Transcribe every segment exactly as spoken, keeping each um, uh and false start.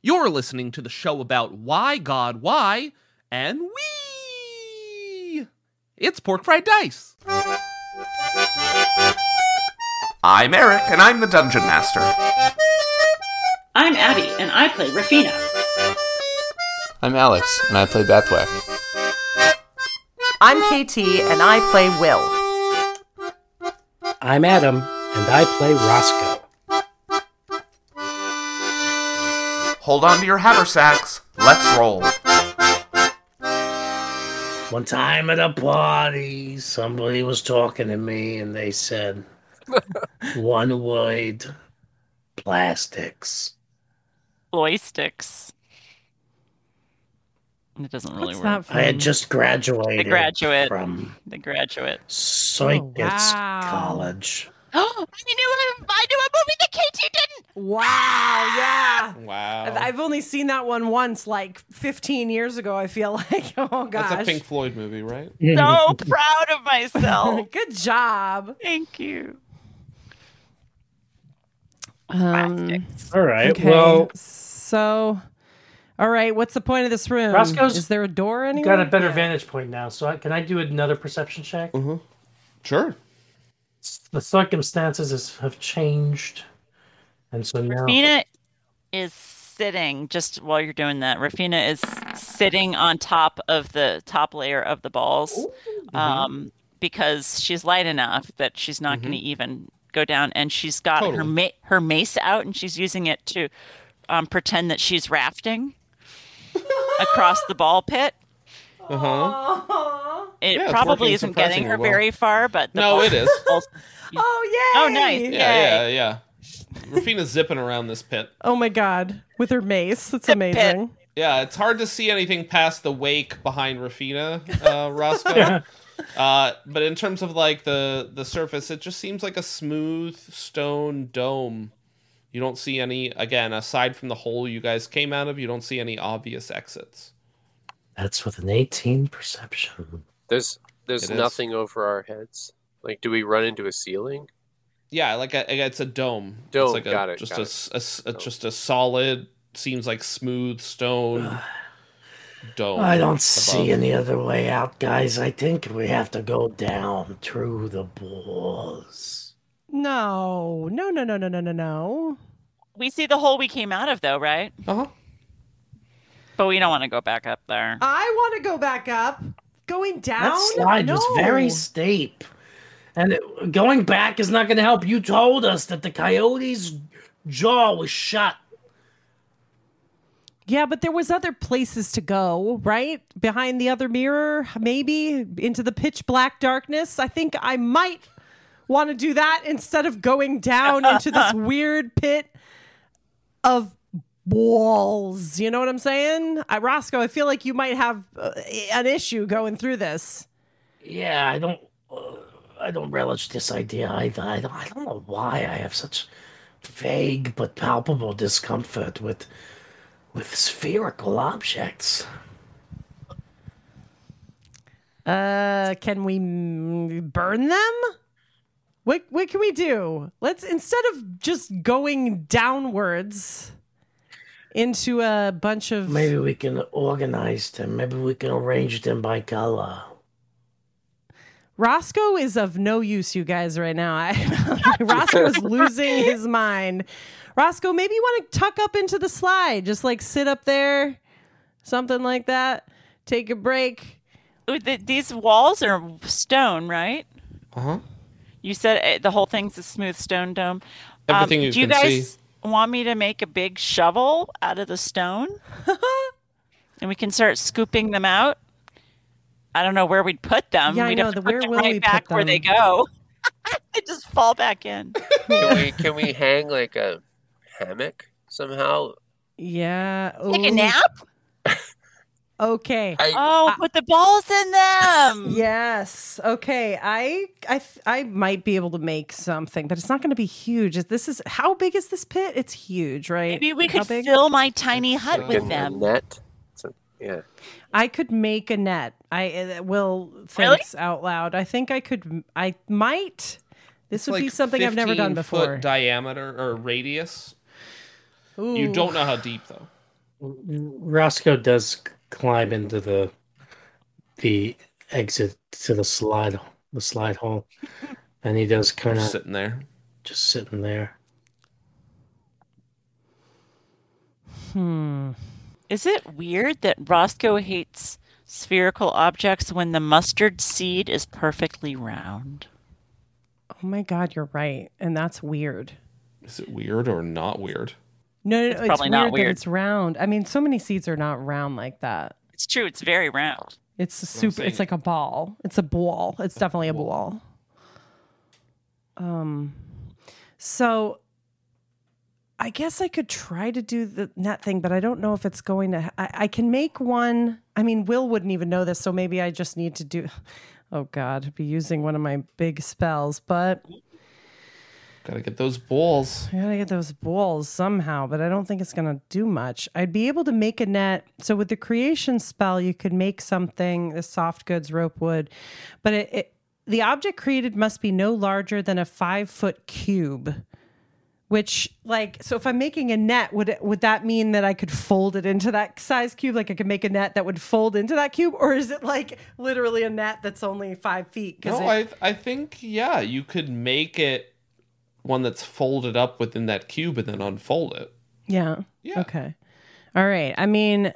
You're listening to the show about why, God, why, and we. It's Pork Fried Dice. I'm Eric, and I'm the Dungeon Master. I'm Abby, and I play Rafina. I'm Alex, and I play Bethwick. I'm K T, and I play Will. I'm Adam, and I play Roscoe. Hold on to your haversacks. Let's roll. One time at a party, somebody was talking to me, and they said, one word, plastics. Joysticks. It doesn't really What's work. that from? I had just graduated The Graduate. from The Graduate. Soititz Oh, wow. College. Oh, I knew a, I knew a movie that Katie didn't. Wow, yeah. Wow. I've- I've only seen that one once, like fifteen years ago, I feel like. Oh, gosh. That's a Pink Floyd movie, right? So proud of myself. Good job. Thank you. Um, Plastics. All right, okay, well, so, all right, what's the point of this room? Roscoe's Is there a door you anywhere? got a better Yeah. vantage point now, so I, can I do another perception check? Mm-hmm. Sure. The circumstances is, have changed, and so now... Rafina is sitting, just while you're doing that, Rafina is sitting on top of the top layer of the balls um, because she's light enough that she's not going to even go down. And she's got her Totally. ma- her mace out, and she's using it to um, pretend that she's rafting across the ball pit. Uh-huh. Aw. It Yeah, it's probably working isn't getting her surprisingly well. very far, but the No, ball- it is. balls- Oh, yay. Oh, nice. Yeah, Yay. yeah, yeah. Rafina's zipping around this pit. Oh, my God. With her mace. That's amazing. Yeah, it's hard to see anything past the wake behind Rafina, uh, Roscoe. uh, but in terms of like the the surface, it just seems like a smooth stone dome. You don't see any, again, aside from the hole you guys came out of, you don't see any obvious exits. That's with an eighteen perception. There's there's It is. nothing over our heads. Like, do we run into a ceiling? Yeah, like a, it's a dome. Dome, It's like a, got it, Just got a, it. s- a s- a- just a solid, seems like smooth stone dome. I don't see above. any other way out, guys. I think we have to go down through the balls. No. No, no, no, no, no, no, no. We see the hole we came out of, though, right? Uh-huh. But we don't want to go back up there. I want to go back up. Going down? That slide no. was very steep. And it, going back is not going to help. You told us that the coyote's jaw was shut. Yeah, but there was other places to go, right? Behind the other mirror, maybe into the pitch black darkness. I think I might want to do that instead of going down into this weird pit of walls. You know what I'm saying? I, Roscoe, I feel like you might have uh, an issue going through this. Yeah, I don't... Uh, I don't relish this idea either. I don't, I don't know why I have such vague but palpable discomfort with with spherical objects. Uh, can we mm, burn them? What what can we do? Let's, instead of just going downwards into a bunch of Maybe we can organize them. Maybe we can arrange them by color. Roscoe is of no use, you guys, right now. I, Roscoe is losing his mind. Roscoe, maybe you want to tuck up into the slide. Just like sit up there, something like that. Take a break. Ooh, th- These walls are stone, right? Uh-huh. You said uh, the whole thing's a smooth stone dome. Everything um, you do you can guys see. want me to make a big shovel out of the stone? And we can start scooping them out? I don't know where we'd put them. Yeah, I we'd know, have to the put where them will right we back put where they them? go. They just fall back in. Can we can we hang like a hammock somehow? Yeah. Take a ooh, nap? Okay. I Oh, put the balls in them. Yes. Okay. I I th- I might be able to make something, but it's not going to be huge. This is, how big is this pit? It's huge, right? Maybe we How could big? fill my tiny hut uh, with get a them. net. So, yeah. I could make a net. I uh, will Really? thinks out loud. I think I could. I might. This It's would be like something I've never done fifteen foot before. diameter or radius. Ooh. You don't know how deep though. Roscoe does climb into the the exit to the slide the slide hole, and he does kind of sitting there, just sitting there. Hmm. Is it weird that Roscoe hates spherical objects when the mustard seed is perfectly round? Oh my God, you're right, and that's weird. Is it weird or not weird? No, no, no It's it's, probably weird not that weird. it's round. I mean, so many seeds are not round like that. It's true. It's very round. It's a That's what I'm super. It's saying. like a ball. It's a ball. It's definitely a ball. Um, so I guess I could try to do the net thing, but I don't know if it's going to. I, I can make one. I mean, Will wouldn't even know this, so maybe I just need to do. Oh God, be using one of my big spells, but Gotta get those balls. I gotta get those balls somehow, but I don't think it's gonna do much. I'd be able to make a net. So with the creation spell, you could make something, the soft goods, rope wood, but it, it the object created must be no larger than a five foot cube. Which, like, so if I'm making a net, would it, would that mean that I could fold it into that size cube? Like I could make a net that would fold into that cube, or is it like literally a net that's only five feet? No, it, I I think yeah, you could make it one that's folded up within that cube and then unfold it. yeah. Yeah. Okay. All right. I mean,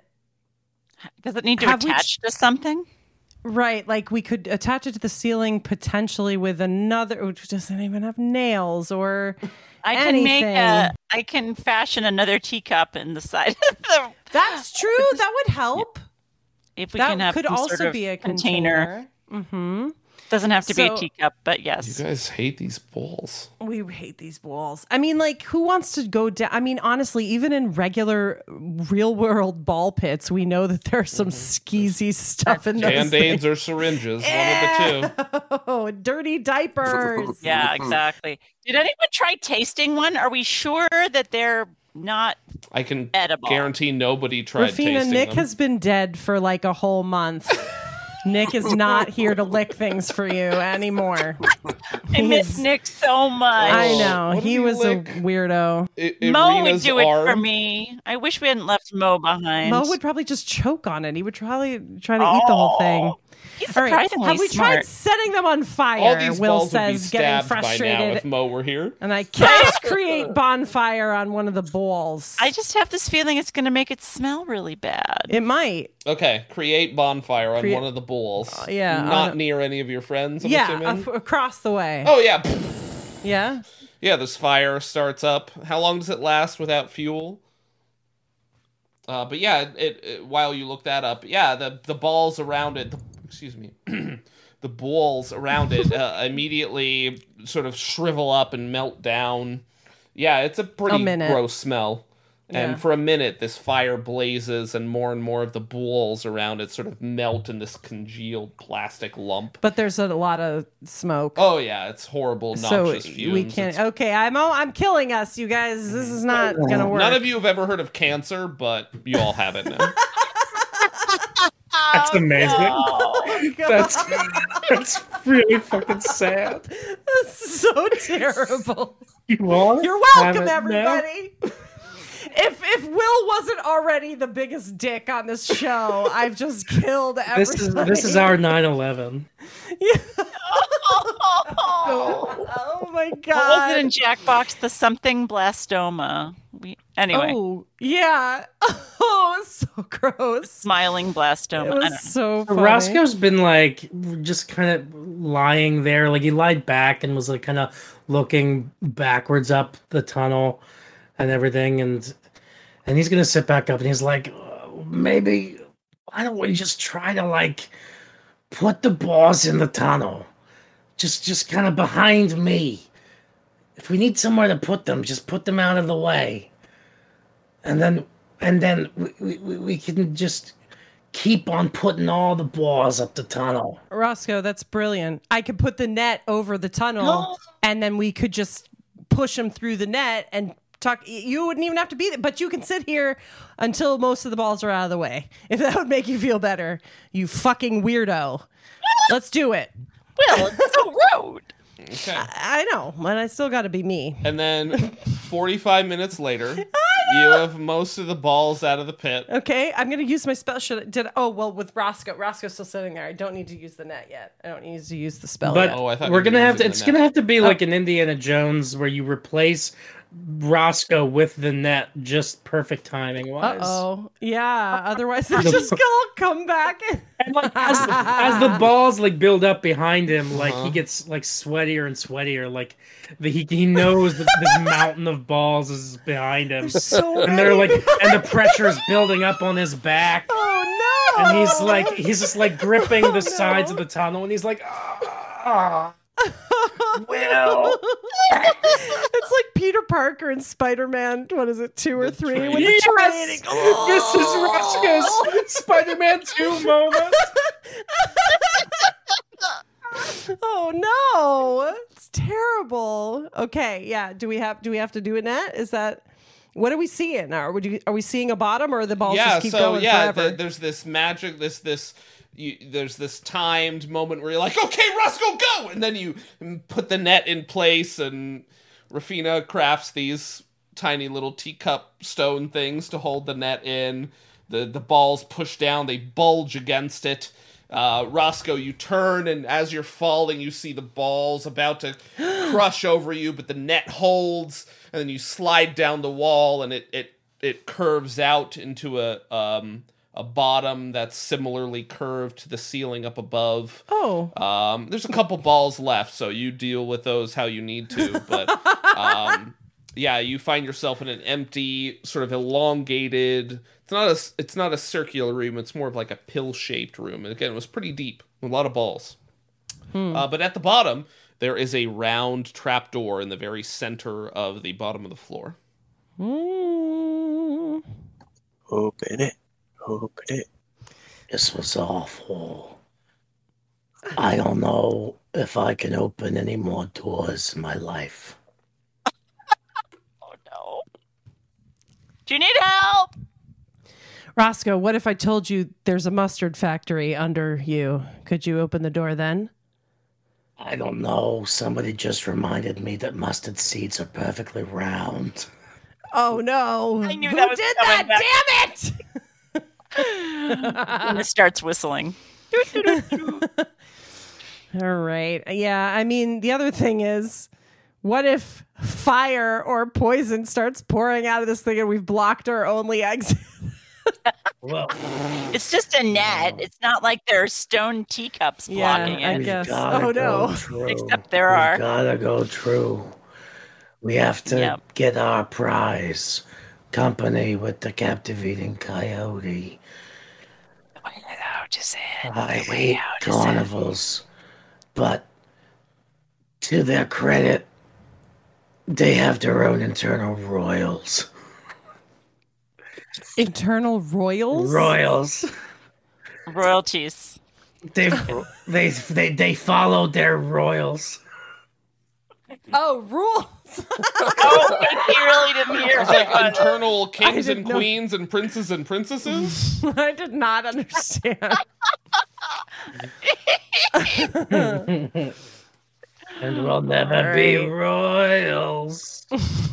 Does it need to Have we attach to something? right, like we could attach it to the ceiling potentially with another, which doesn't even have nails or I can make anything. a. I can fashion another teacup in the side of the. That's true. That would help. If we that can have could some also sort of be a container. container. Mm-hmm. Doesn't have to be So- a teacup, but You yes. guys hate these balls. We hate these balls. I mean, like, who wants to go down? I mean, honestly, even in regular real world ball pits, we know that there's some skeezy stuff in those Band-aids things. or syringes, one of the two. Oh, dirty diapers. Yeah, exactly. Did anyone try tasting one? Are we sure that they're not I can edible? guarantee nobody tried Rafina, tasting Nick them. has been dead for like a whole month. Nick is not here to lick things for you anymore. I miss He's- Nick so much. I Oh, know. what did He he was lick? a weirdo. I- Mo would Irina's do it arm. for me. I wish we hadn't left Mo behind. Mo would probably just choke on it. He would probably try to eat the whole thing. He's All right. surprisingly Have we smart. tried setting them on fire? All these Will balls would be says, getting stabbed by now frustrated. if Mo were here. And I cast create bonfire on one of the balls. I just have this feeling it's going to make it smell really bad. It might. Okay, create bonfire on Crea- one of the balls. Uh, yeah, Not on a- near any of your friends, I'm yeah, assuming? af- across the way. Oh, yeah. Yeah. Yeah, this fire starts up. How long does it last without fuel? Uh, but yeah, it, it, it- while you look that up, yeah, the the balls around it, the, excuse me, the balls around it uh, immediately sort of shrivel up and melt down. Yeah, it's a pretty minute. gross smell. And Yeah. for a minute, this fire blazes, and more and more of the balls around it sort of melt in this congealed plastic lump. But there's a lot of smoke. Oh yeah, it's horrible, so noxious fumes. we can't. It's- Okay, I'm oh, I'm killing us, you guys. This is not gonna work. None of you have ever heard of cancer, but you all have it now. That's amazing. Oh, God. That's that's really fucking sad. That's so terrible. You are? You're Have welcome, it now? everybody. If if Will wasn't already the biggest dick on this show, I've just killed everybody. This is this is our nine eleven. Oh my What was God. it in Jackbox? The something blastoma. We anyway, Oh yeah. Oh, it's so gross. smiling It blastoma. I don't know. was so funny. Roscoe's been like just kind of lying there, like he lied back and was like kind of looking backwards up the tunnel and everything, and and he's gonna sit back up and he's like, "Uh, maybe why don't we just try to like put the balls in the tunnel, just just kind of behind me. If we need somewhere to put them, just put them out of the way, and then and then we we, we can just." Keep on putting all the balls up the tunnel. Roscoe, that's brilliant. I could put the net over the tunnel, and then we could just push him through the net and talk. You wouldn't even have to be there, but you can sit here until most of the balls are out of the way. If that would make you feel better, you fucking weirdo. Let's do it. Will, it's so rude. Okay. I, I know, but I still got to be me. And then forty-five minutes later, you have most of the balls out of the pit. Okay, I'm gonna use my spell. Should I, did oh well with Roscoe. Roscoe's still sitting there. I don't need to use the net yet. I don't need to use the spell But yet. Oh, I thought we're you were gonna have to. using It's the gonna net. have to be like an Indiana Jones where you replace Roscoe with the net, just perfect timing Uh wise. oh, yeah. Otherwise, they're just gonna come back. And... And like as, as the balls like build up behind him, like Uh-huh. he gets like sweatier and sweatier. Like the, he he knows that this mountain of balls is behind him, so and they're like, and the pressure is building up on his back. Oh no! And he's like, he's just like gripping Oh, the sides no. of the tunnel, and he's like, ah, Will. It's like Peter Parker and Spider-Man. What is it, two or The three? train. With the Yes! train. This is Roscoe's Spider-Man two moment. Oh no! It's terrible. Okay, yeah. Do we have do we have to do a net? Is that what are we seeing? Are we are we seeing a bottom, or are the balls Yeah, just keep so going yeah, forever? th- there's this magic, this this. You, there's this timed moment where you're like, okay, Roscoe, go! And then you put the net in place, and Rafina crafts these tiny little teacup stone things to hold the net in. The the balls push down, they bulge against it. Uh, Roscoe, you turn, and as you're falling, you see the balls about to crush over you, but the net holds, and then you slide down the wall, and it it, it curves out into a... Um, a bottom that's similarly curved to the ceiling up above. Oh. Um, there's a couple balls left, so you deal with those how you need to. But um, yeah, you find yourself in an empty, sort of elongated. It's not a. It's not a circular room. It's more of like a pill-shaped room. And again, it was pretty deep, a lot of balls. Hmm. Uh, but at the bottom, there is a round trapdoor in the very center of the bottom of the floor. Mm. Open it. Open it. This was awful. I don't know if I can open any more doors in my life. Oh no. Do you need help? Roscoe, what if I told you there's a mustard factory under you? Could you open the door then? I don't know. Somebody just reminded me that mustard seeds are perfectly round. Oh no! I knew Who that was did coming that? back. Damn it! And it starts whistling. All right. Yeah, I mean, the other thing is, what if fire or poison starts pouring out of this thing and we've blocked our only exit? Well, It's just a net. It's not like there are stone teacups Yeah, blocking I it. we've guess. gotta Oh, go no. true. Except there We've are. gotta go true. We have to Yep. get our prize. Company with the captivating coyote. How to say it? I The way hate how to say it. carnivals, but to their credit, they have their own internal royals. Internal royals? Royals. Royalties. They they they they followed their royals. Oh, rules. Oh, he really didn't hear It's like that. internal kings didn't and know. queens and princes and princesses. I did not understand. And we'll never be royals.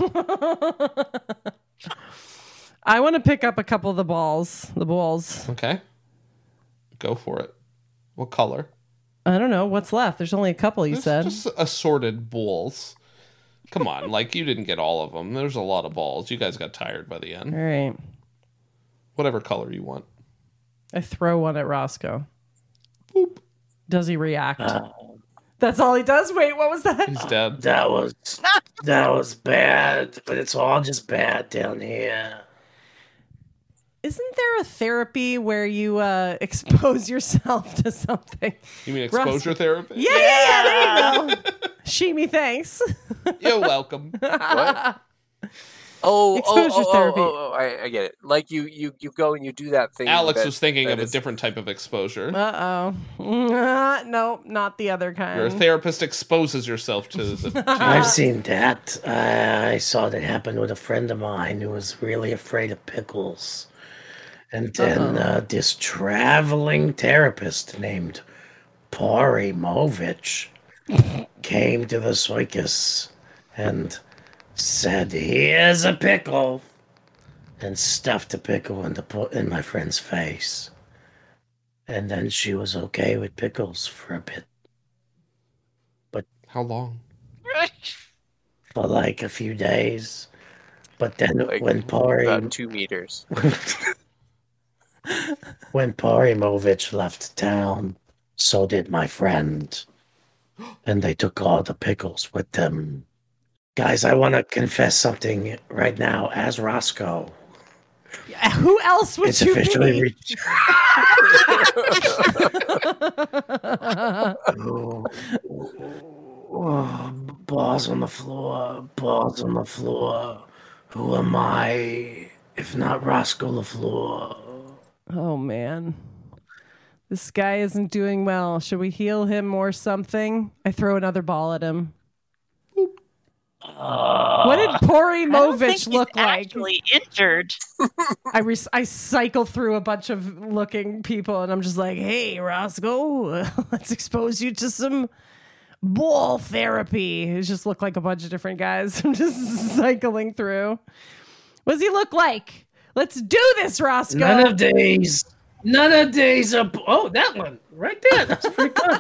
I want to pick up a couple of the balls. The balls. Okay. Go for it. What color? I don't know. What's left? There's only a couple, you It's said. just assorted balls. Come on, like you didn't get all of them. There's a lot of balls. You guys got tired by the All end. right. Whatever color you want. I throw one at Roscoe. Boop. Does he react? Uh, That's all he does? Wait, what was that? He's dead. that was that was bad, but it's all just bad down here. Isn't there a therapy where you uh, expose yourself to something? You mean exposure Russ- therapy? Yeah, yeah, yeah, there you go. Sheemy, thanks. You're welcome. What? Oh, oh, Exposure oh, oh, therapy. oh, oh, I, I get it. Like you, you, you go and you do that thing. Alex that- was thinking that of a is- different type of exposure. Uh oh. No, not the other kind. Where a therapist exposes yourself to the. to- I've seen that. I, I saw that happen with a friend of mine who was really afraid of pickles. And then uh, this traveling therapist named Pori Movich came to the circus and said, "Here's a pickle," and stuffed a pickle in, the, in my friend's face. And then she was okay with pickles for a bit. But How long? for like a few days. But then Like, when Pori... About two meters. when Porimovich left town, so did my friend. And they took all the pickles with them. Guys, I want to confess something right now as Roscoe. Who else would It's you officially be? reached. oh, oh, balls on the floor, balls on the floor. Who am I if not Roscoe LaFleur? Oh man. This guy isn't doing well. Should we heal him or something? I throw another ball at him. Uh, What did Pori I don't think Movich he's look like? actually injured. I re- I cycle through a bunch of looking people and I'm just like, hey, Roscoe, let's expose you to some ball therapy. It just looked like a bunch of different guys. I'm just cycling through. What does he look like? Let's do this, Roscoe. None of these. None of these are. Oh, that one right there. That's pretty good.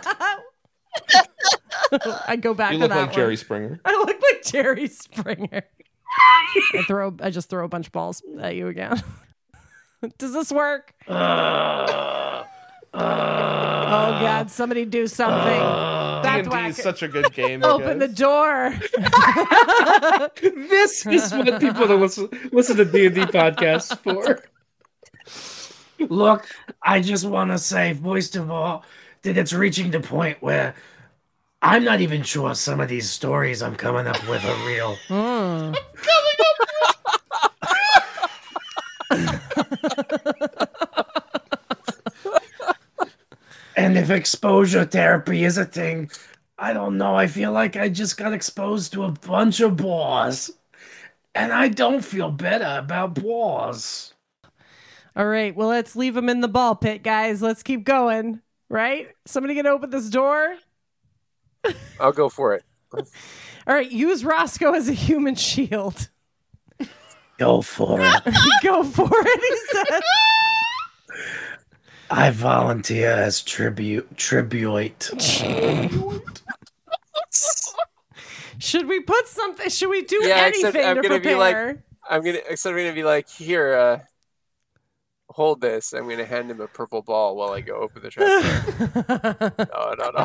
I go back You to look that like one. Jerry Springer. I look like Jerry Springer. I throw. I just throw a bunch of balls at you again. Does this work? Uh, uh, Oh God! Somebody do something. uh, D That's and D whack. is such a good game. Open the guys. door. This is what people that listen, listen to D and D podcasts for. Look, I just want to say, first of all, that it's reaching the point where I'm not even sure some of these stories I'm coming up with are real. Mm. And if exposure therapy is a thing, I don't know. I feel like I just got exposed to a bunch of boars. And I don't feel better about boars. All right. Well, let's leave him in the ball pit, guys. Let's keep going. Right? Somebody gonna open this door? I'll go for it. All right. Use Roscoe as a human shield. Go for it. Go for it. He said. I volunteer as tribute. Tribute. Should we put something? Should we do Yeah, except anything I'm to gonna be like- prepare? I'm gonna except I'm gonna be like, here, uh, hold this. I'm gonna hand him a purple ball while I go open the trap. no, no, no.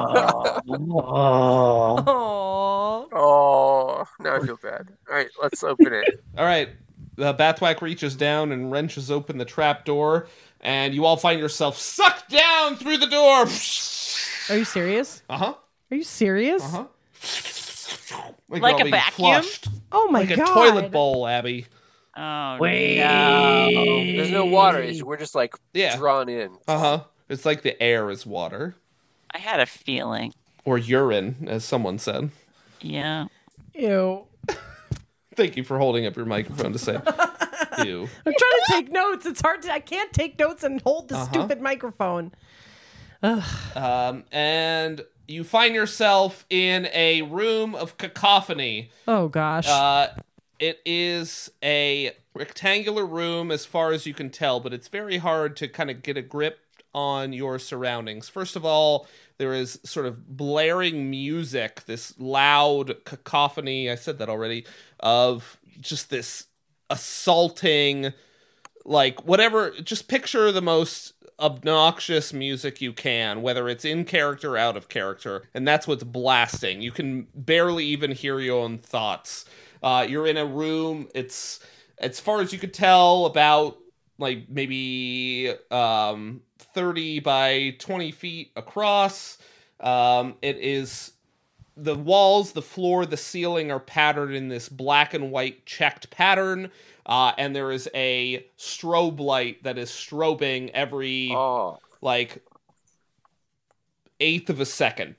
Oh. Aww. Oh, now I feel bad. All right, let's open it. All right. Uh, Bathwack reaches down and wrenches open the trap door, and you all find yourself sucked down through the door. Are you serious? Uh huh. Are you serious? Uh huh. Like, Like you're all a being vacuum? flushed. Oh my Like God. a toilet bowl, Abby. Oh Wait. no! There's no water. it's- We're just like Yeah. drawn in. Uh huh. It's like the air is water. I had a feeling. Or urine, as someone said. Yeah. Ew. Thank you for holding up your microphone to say ew. I'm trying to take notes. It's hard to. I can't take notes and hold the Uh-huh. stupid microphone. Um, and you find yourself in a room of cacophony. Oh gosh. Uh, it is a rectangular room as far as you can tell, but it's very hard to kind of get a grip on your surroundings. First of all, there is sort of blaring music, this loud cacophony, I said that already, of just this assaulting, like, whatever, just picture the most obnoxious music you can, whether it's in character or out of character, and that's what's blasting. You can barely even hear your own thoughts. Uh, you're in a room, it's, as far as you could tell, about, like, maybe um, thirty by twenty feet across. Um, it is, the walls, the floor, the ceiling are patterned in this black and white checked pattern, uh, and there is a strobe light that is strobing every, Oh, like, eighth of a second.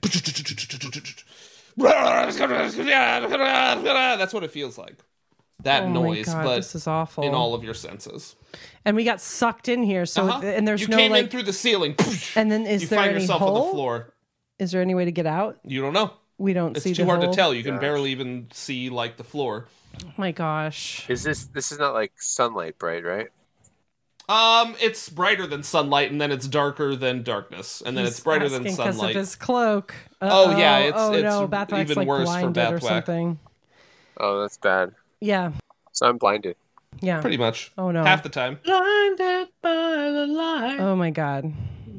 That's what it feels like. That oh my noise, God, but this is awful. in all of your senses. And we got sucked in here. So Uh-huh. and there's you no came like. in through the ceiling. and then is you there find any yourself hole? on the floor. Is there any way to get out? You don't know. we don't It's see too the hard hole? to tell. You can Gosh. barely even see like the floor. Oh my gosh. Is this this is not like sunlight bright, right? Um, it's brighter than sunlight, and then it's darker than darkness, and then He's it's brighter than asking 'cause sunlight. of his cloak. Oh, yeah, Uh-oh. it's- oh, it's no, Bathwack's even like worse for blinded or Bathwack. something. Oh, that's bad. Yeah, So I'm blinded. yeah. Pretty much. Oh no. Half the time. Blinded by the light. Oh my god.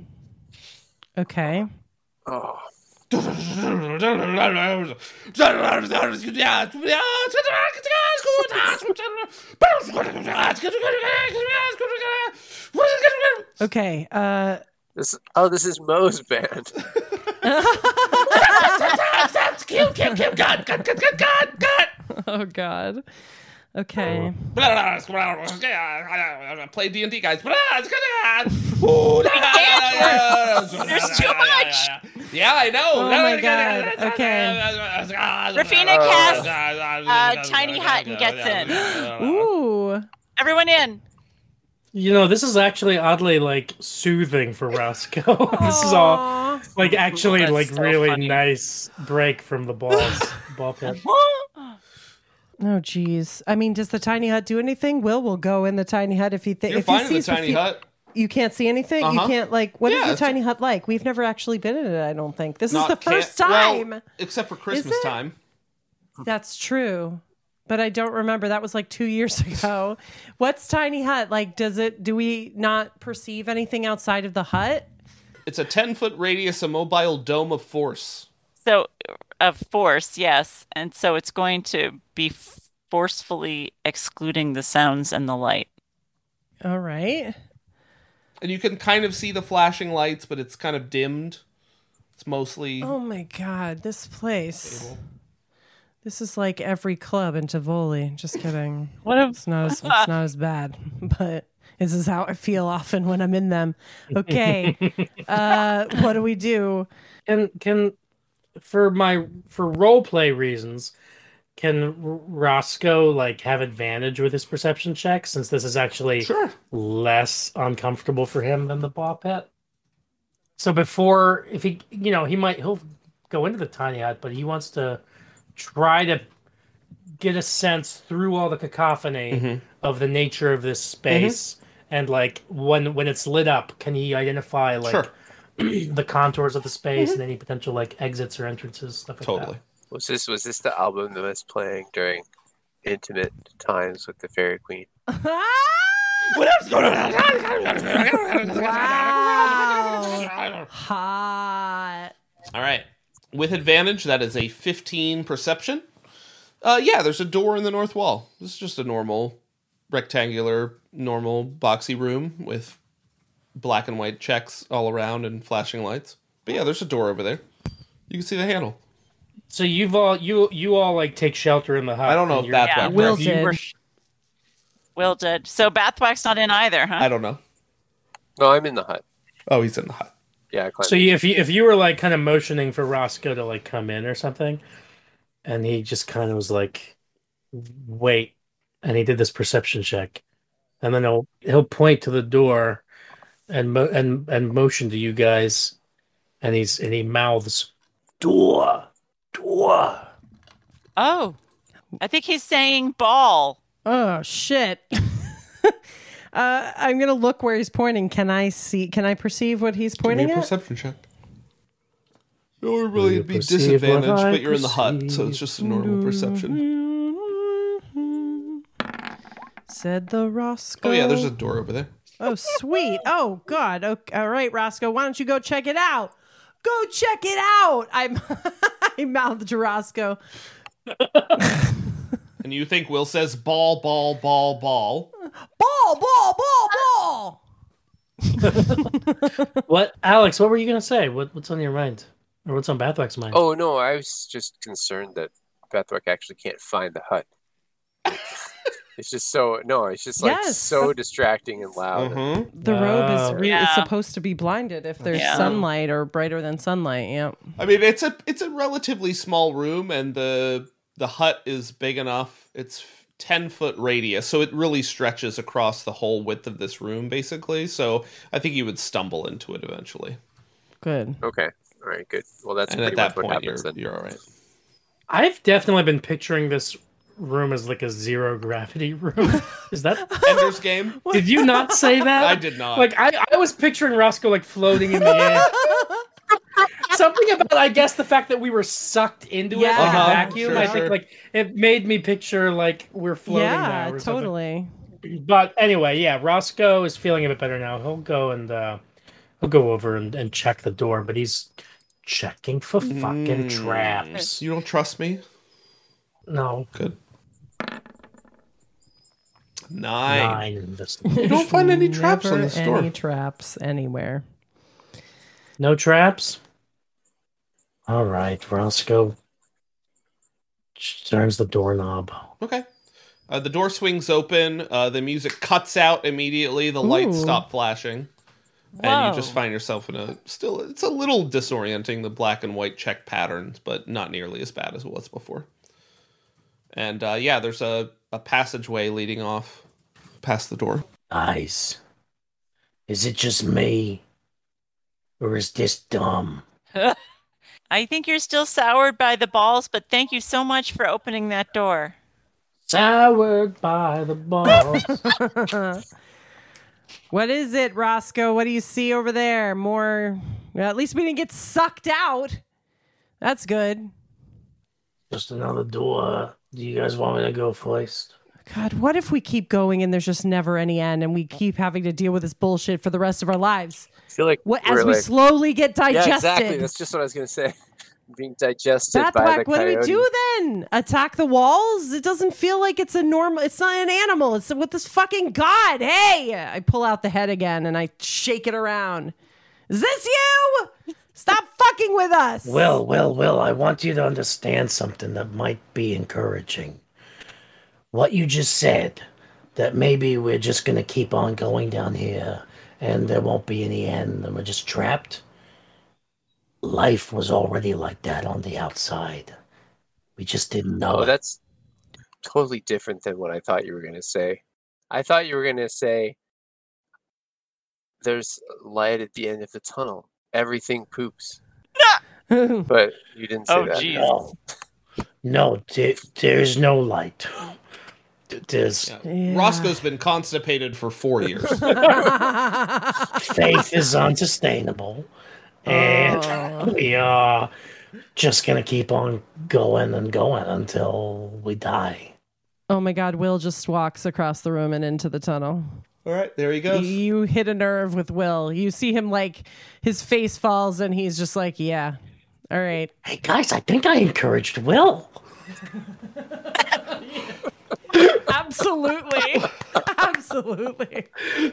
Okay. Oh, Okay. Uh. this oh this is Moe's band. Oh god. Okay. Play D and D, guys. There's too much. Yeah, I know. Oh my God. Okay. Rafina casts uh, Tiny Hut and gets in. Ooh. Everyone in. You know, this is actually oddly like soothing for Roscoe. This is all Aw. like actually That's like so really funny. nice break from the balls ball pit. Oh geez. I mean, does the tiny hut do anything? Will will go in the tiny hut if he thinks. You're if fine he in the sees tiny Rafi- hut. You can't see anything. You Uh-huh. can't like. What is Yeah, the it's- tiny hut like? We've never actually been in it. I don't think this is Not the can- first time. well, except for Christmas it? time. That's true. But I don't remember. That was like two years ago. What's tiny hut like? Does it? Do we not perceive anything outside of the hut? It's a ten foot radius, a mobile dome of force. So, of force, yes. And so it's going to be forcefully excluding the sounds and the light. All right. And you can kind of see the flashing lights, but it's kind of dimmed. It's mostly Oh my god, this place. This is like every club in Tivoli. Just kidding. What a It's not as it's not as bad, but this is how I feel often when I'm in them. Okay. Uh what do we do? Can can for my for role play reasons, can R- Roscoe like have advantage with his perception check since this is actually Sure. less uncomfortable for him than the ball pit? So before, if he, you know, he might he'll go into the tiny hut, but he wants to try to get a sense through all the cacophony Mm-hmm. of the nature of this space, and like when when it's lit up, can he identify like Sure. the contours of the space and any potential like exits or entrances, stuff like Totally. Was this was this the album that was playing during intimate times with the Fairy Queen? Wow. Hot. All right. With advantage, that is a fifteen perception. Uh, yeah, there's a door in the north wall. This is just a normal, rectangular, normal, boxy room with black and white checks all around and flashing lights. But yeah, there's a door over there. You can see the handle. that. So you've all you you all like take shelter in the hut. I don't know and if you're- Bathwack Yeah, does. Will you did. were- Will did. So Bathwack's not in either, huh? I don't know. No, I'm in the hut. Oh, he's in the hut. Yeah, I climbed So you, if you if you were like kind of motioning for Roscoe to like come in or something, and he just kind of was like, wait, and he did this perception check, and then he'll he'll point to the door, and mo- and and motion to you guys, and he's and he mouths, door, door. Oh, I think he's saying ball. Oh shit. uh I'm gonna look where he's pointing. Can I see can I perceive what he's Give me pointing a at? perception check. It would really you be perceive what disadvantaged, I but you're in the hut, so it's just a normal perception. Said the Roscoe. Oh yeah, there's a door over there. Oh, sweet. Oh, God. Okay. All right, Roscoe. Why don't you go check it out? Go check it out. I'm I mouthed to Roscoe. And you think Will says ball, ball, ball, ball. Ball, ball, ball, ball. What, Alex? What were you gonna say? What what's on your mind, or what's on Bathwack's mind? Oh no, I was just concerned that Bathwack actually can't find the hut. It's just so no, it's just like Yes. so distracting and loud. Mm-hmm. The robe is, Wow. re- is Yeah. supposed to be blinded if there's Yeah. sunlight or brighter than sunlight. Yep. I mean, it's a it's a relatively small room, and the the hut is big enough. It's ten foot radius, so it really stretches across the whole width of this room, basically. So I think you would stumble into it eventually. Good. Okay. All right, good. Well, that's and pretty at that much what point, you're, happens then. you're all right. I've definitely been picturing this room as like a zero gravity room. Is that Ender's Game? Did you not say that? I did not. Like I, I was picturing Roscoe like floating in the air. Something about I guess the fact that we were sucked into it like Yeah. a vacuum. Sure, I sure. think like it made me picture like we're floating now. Yeah, Or something. totally. But anyway, yeah, Roscoe is feeling a bit better now. He'll go and uh, he'll go over and, and check the door, but he's checking for fucking Mm. traps. You don't trust me? No, Good. Nine. nine investigation. You don't find any traps on Never this door. Any traps anywhere. No traps? All right, Roscoe turns the doorknob. Okay. Uh, the door swings open. Uh, the music cuts out immediately. The lights Ooh. stop flashing. And you just Whoa. find yourself in a still it's a little disorienting, the black and white check patterns, but not nearly as bad as it was before. And uh, yeah, there's a, a passageway leading off past the door. Guys, is it just me? Or is this dumb? I think you're still soured by the balls, but thank you so much for opening that door. Soured by the balls. What is it, Roscoe? What do you see over there? More. Well, at least we didn't get sucked out. That's good. Just another door. Do you guys want me to go first? God, what if we keep going and there's just never any end and we keep having to deal with this bullshit for the rest of our lives? I feel like What, we're as we like, slowly get digested. yeah, exactly. That's just what I was gonna say. Being digested by the Bathwack, what do we coyote. do then? Attack the walls? It doesn't feel like it's a normal. It's not an animal. It's with this fucking god. Hey, I pull out the head again and I shake it around. Is this you? Stop fucking with us. Well, well, well, I want you to understand something that might be encouraging. What you just said, that maybe we're just going to keep on going down here and there won't be any end and we're just trapped. Life was already like that on the outside. We just didn't know Oh, it. that's totally different than what I thought you were gonna say. I thought you were gonna say there's light at the end of the tunnel. Everything poops. But you didn't say Oh, that. geez. No, no there, there's no light. There's Yeah. Roscoe's been constipated for four years. faith is unsustainable, and Oh. we are just gonna keep on going and going until we die. Oh my God, Will just walks across the room and into the tunnel. All right, there he goes. You hit a nerve with Will. You see him like his face falls and he's just like, yeah. All right. Hey guys, I think I encouraged Will. Absolutely. Absolutely.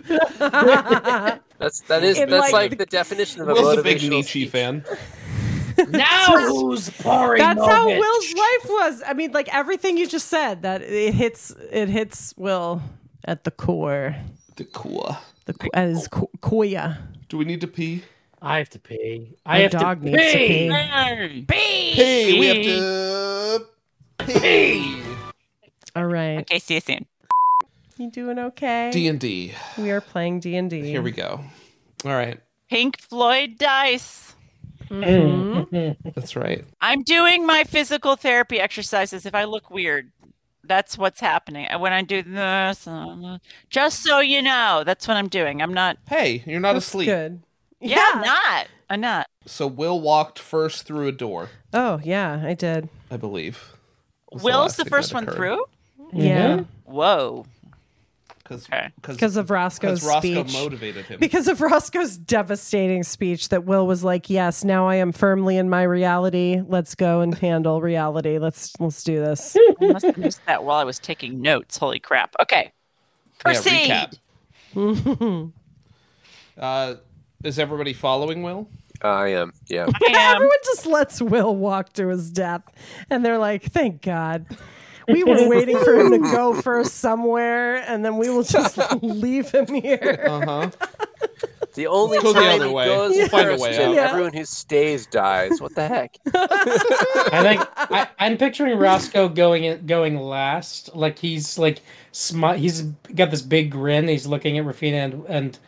That's that is In, that's like, like, the definition of a Will's a big motivational Nietzsche speech. fan. Now who's pouring? That's how Novich? Will's life was. I mean, like everything you just said, that it hits it hits Will at the core. The cool. The co- as ko- koya. Do we need to pee? I have to pee. My I have dog to needs to pee. pee. Pee! Hey, we have to pee. All right. Okay, see you soon. You doing okay? D and D. We are playing D and D. Here we go. All right, Pink Floyd dice. Mhm. that's right. I'm doing my physical therapy exercises. If I look weird, that's what's happening. When I do this, uh, just so you know, that's what I'm doing. I'm not. Hey, you're not That's asleep. good. Yeah, I'm not. I'm not. So Will walked first through a door, Oh, yeah, I did. I believe. Was Will's last the thing first that one occurred. through. Yeah. Whoa. Because Okay. Because of Roscoe's Roscoe speech. motivated him. Because of Roscoe's devastating speech that Will was like, yes, now I am firmly in my reality. Let's go and handle reality. Let's let's do this. I must have missed that while I was taking notes. Holy crap. Okay. Proceed. Yeah, recap. Uh, is everybody following Will? I am. Yeah. I am. Everyone just lets Will walk to his death. And they're like, thank God. We were waiting for him to go first somewhere, and then we will just leave him here. Uh huh. The only Go the time other he way. goes We'll find a first, way and out. Yeah. everyone who stays dies. What the heck? I think I, I'm picturing Roscoe going in, going last. Like he's like smi- he's got this big grin. He's looking at Rafina and, and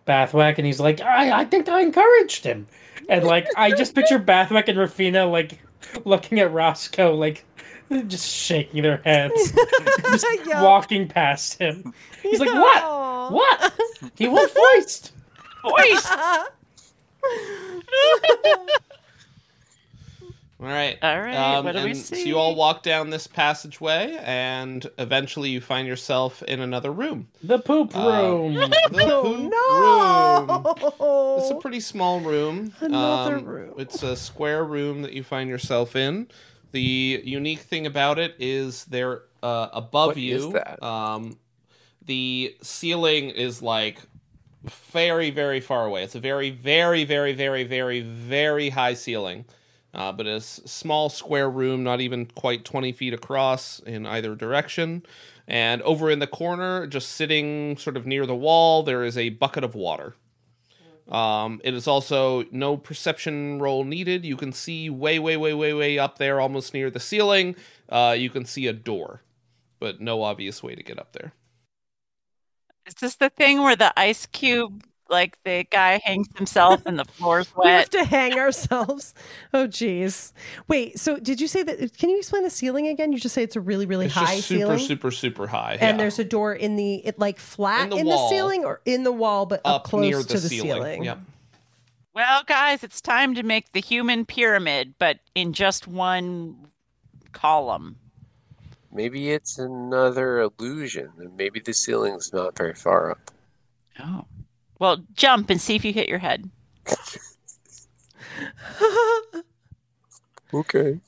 Bathwack, and he's like, I, I think I encouraged him. And, like, I just picture Bathwack and Rafina, like, looking at Roscoe, like, just shaking their heads. Just Yeah. walking past him. He's like, Aw. what? What? He went voiced. Voice. All right. All right, Um, what do we and So see? you all walk down this passageway, and eventually you find yourself in another room. The poop Uh, room. The Oh, poop room. no! It's a pretty small room. Another Um, room. It's a square room that you find yourself in. The unique thing about it is there uh, above What you. is that? Um, the ceiling is like very, very far away. It's a very, very, very, very, very, very high ceiling. Uh, but it's a small square room, not even quite twenty feet across in either direction. And over in the corner, just sitting sort of near the wall, there is a bucket of water. Um, it is also no perception roll needed. You can see way, way, way, way, way up there, almost near the ceiling. Uh, you can see a door, but no obvious way to get up there. Is this the thing where the ice cube, like the guy hangs himself and the floor's We have wet? to hang ourselves. Oh, geez. Wait, so did you say that? Can you explain the ceiling again? You just say it's a really, really It's high just super, ceiling. super, super high. And yeah. there's a door in the, it like flat In the in wall. the ceiling or in the wall, but up, up close near to the the ceiling. ceiling. Yep. Well, guys, it's time to make the human pyramid, but in just one column. Maybe it's another illusion, and maybe the ceiling's not very far up. Oh. Well, jump and see if you hit your head. Okay.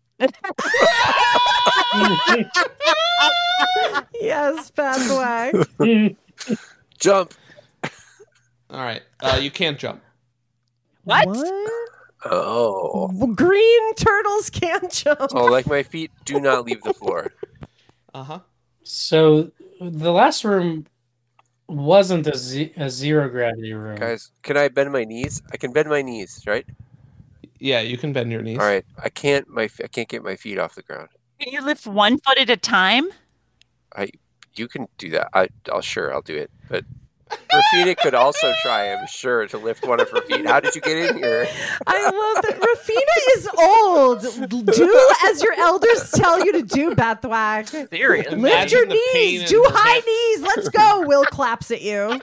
Yes, Bathwack. Jump. All right. Uh, you can't jump. What? Oh. Green turtles can't jump. Oh, like my feet do not leave the floor. Uh huh. So the last room wasn't a, ze- a zero gravity room. Guys, can I bend my knees? I can bend my knees, right? Yeah, you can bend your knees. All right. I can't. My I can't get my feet off the ground. Can you lift one foot at a time? I. You can do that. I. I'll sure. I'll do it. But Rafina could also try. I'm sure to lift one of her feet. How did you get in here? I love that. Rafina is old. Do as your elders tell you to do, Bathwack. Serious. Lift Imagine your the pain knees. in Do her high hips. knees. Let's go. Will claps at you.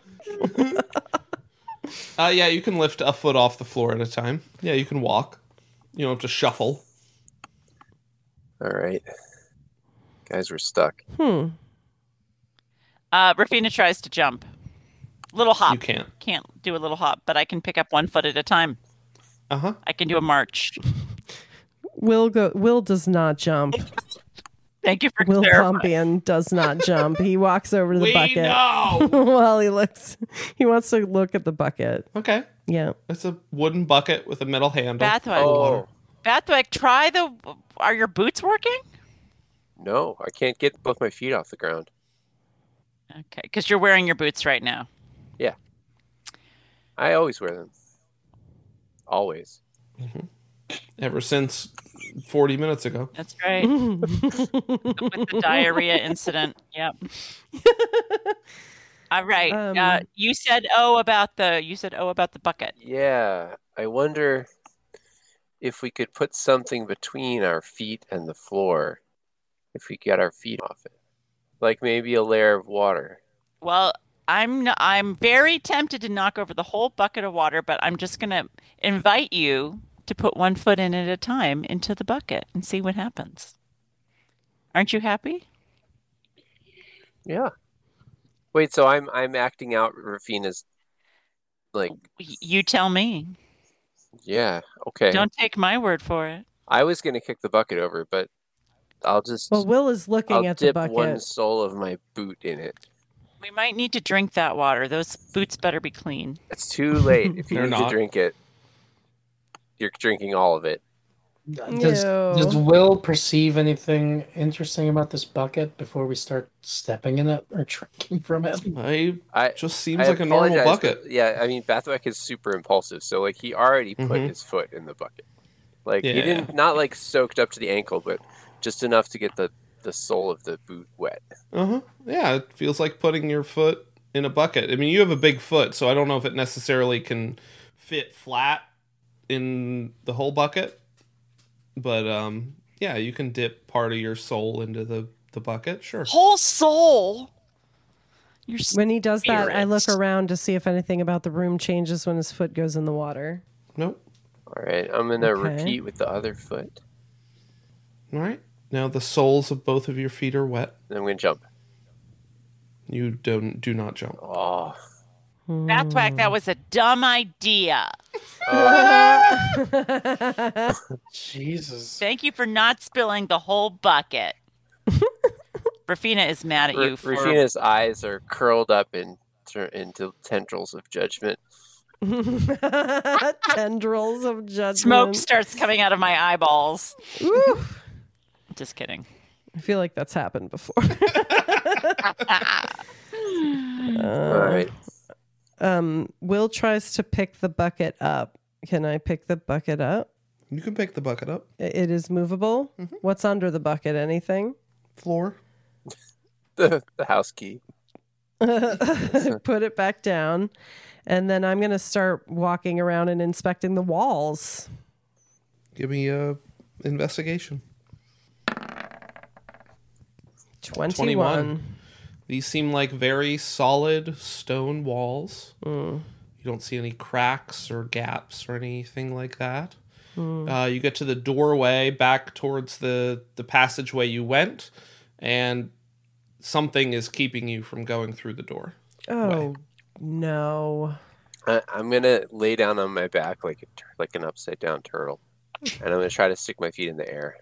Uh, yeah, you can lift a foot off the floor at a time. Yeah, you can walk. You don't have to shuffle. All right. Guys, we're stuck. Hmm. Uh, Rafina tries to jump. Little hop. You can't. Can't do a little hop, but I can pick up one foot at a time. Uh huh. I can do a march. Will go. Will does not jump. Thank you for Will clarifying. Pompian does not jump. He walks over to the We bucket. know. Well, he looks. He wants to look at the bucket. Okay. Yeah. It's a wooden bucket with a metal handle. Bathwack. Oh Bathwack, try the. Are your boots working? no, I can't get both my feet off the ground. Okay, because you're wearing your boots right now. I always wear them. Always. Ever since forty minutes ago. That's right. With the diarrhea incident. Yep. All right. Um, uh, you said oh about the. You said oh about the bucket. Yeah. I wonder if we could put something between our feet and the floor. If we get our feet off it. Like maybe a layer of water. Well, I'm n- I'm very tempted to knock over the whole bucket of water, but I'm just gonna invite you to put one foot in at a time into the bucket and see what happens. Aren't you happy? Yeah. Wait, so I'm I'm acting out Rafina's like Y- You tell me. yeah, okay. Don't take my word for it. I was gonna kick the bucket over, but I'll just Well, Will is looking I'll at the dip bucket. one sole of my boot in it. We might need to drink that water. Those boots better be clean. It's too late. If you They're need not. to drink it, you're drinking all of it. Does, does Ew. Will perceive anything interesting about this bucket before we start stepping in it or drinking from it? I I just seems I like a normal apologize, bucket. but yeah, I mean Bathwack is super impulsive, so like he already put Mhm. his foot in the bucket. Like he Yeah. didn't not like soaked up to the ankle, but just enough to get the, the sole of the boot wet. Uh huh. Yeah, it feels like putting your foot in a bucket. I mean, you have a big foot, so I don't know if it necessarily can fit flat in the whole bucket. But um, yeah, you can dip part of your soul into the, the bucket. Sure. Whole soul. Your When he does that, I look spirit. around to see if anything about the room changes when his foot goes in the water. Nope. All right, I'm gonna Okay. repeat with the other foot. All right. Now the soles of both of your feet are wet. And I'm gonna jump. You don't do not jump. Oh, Bathwack, that was a dumb idea. Jesus. Thank you for not spilling the whole bucket. Rafina is mad at you for Rafina's eyes are curled up in, into tendrils of judgment. Tendrils of judgment. smoke starts coming out of my eyeballs. Ooh. Just kidding. I feel like that's happened before. All right. Um, Will tries to pick the bucket up. Can I pick the bucket up? You can pick the bucket up. I- It is movable. Mm-hmm. What's under the bucket? Anything? Floor. The, the house key. Put it back down. And then I'm going to start walking around and inspecting the walls. Give me a investigation. twenty-one. twenty-one. These seem like very solid stone walls. Mm. You don't see any cracks or gaps or anything like that. Mm. Uh, you get to the doorway back towards the, the passageway you went, and something is keeping you from going through the door. Oh, no. I, I'm gonna lay down on my back like a, tur- like an upside down turtle, and I'm gonna try to stick my feet in the air.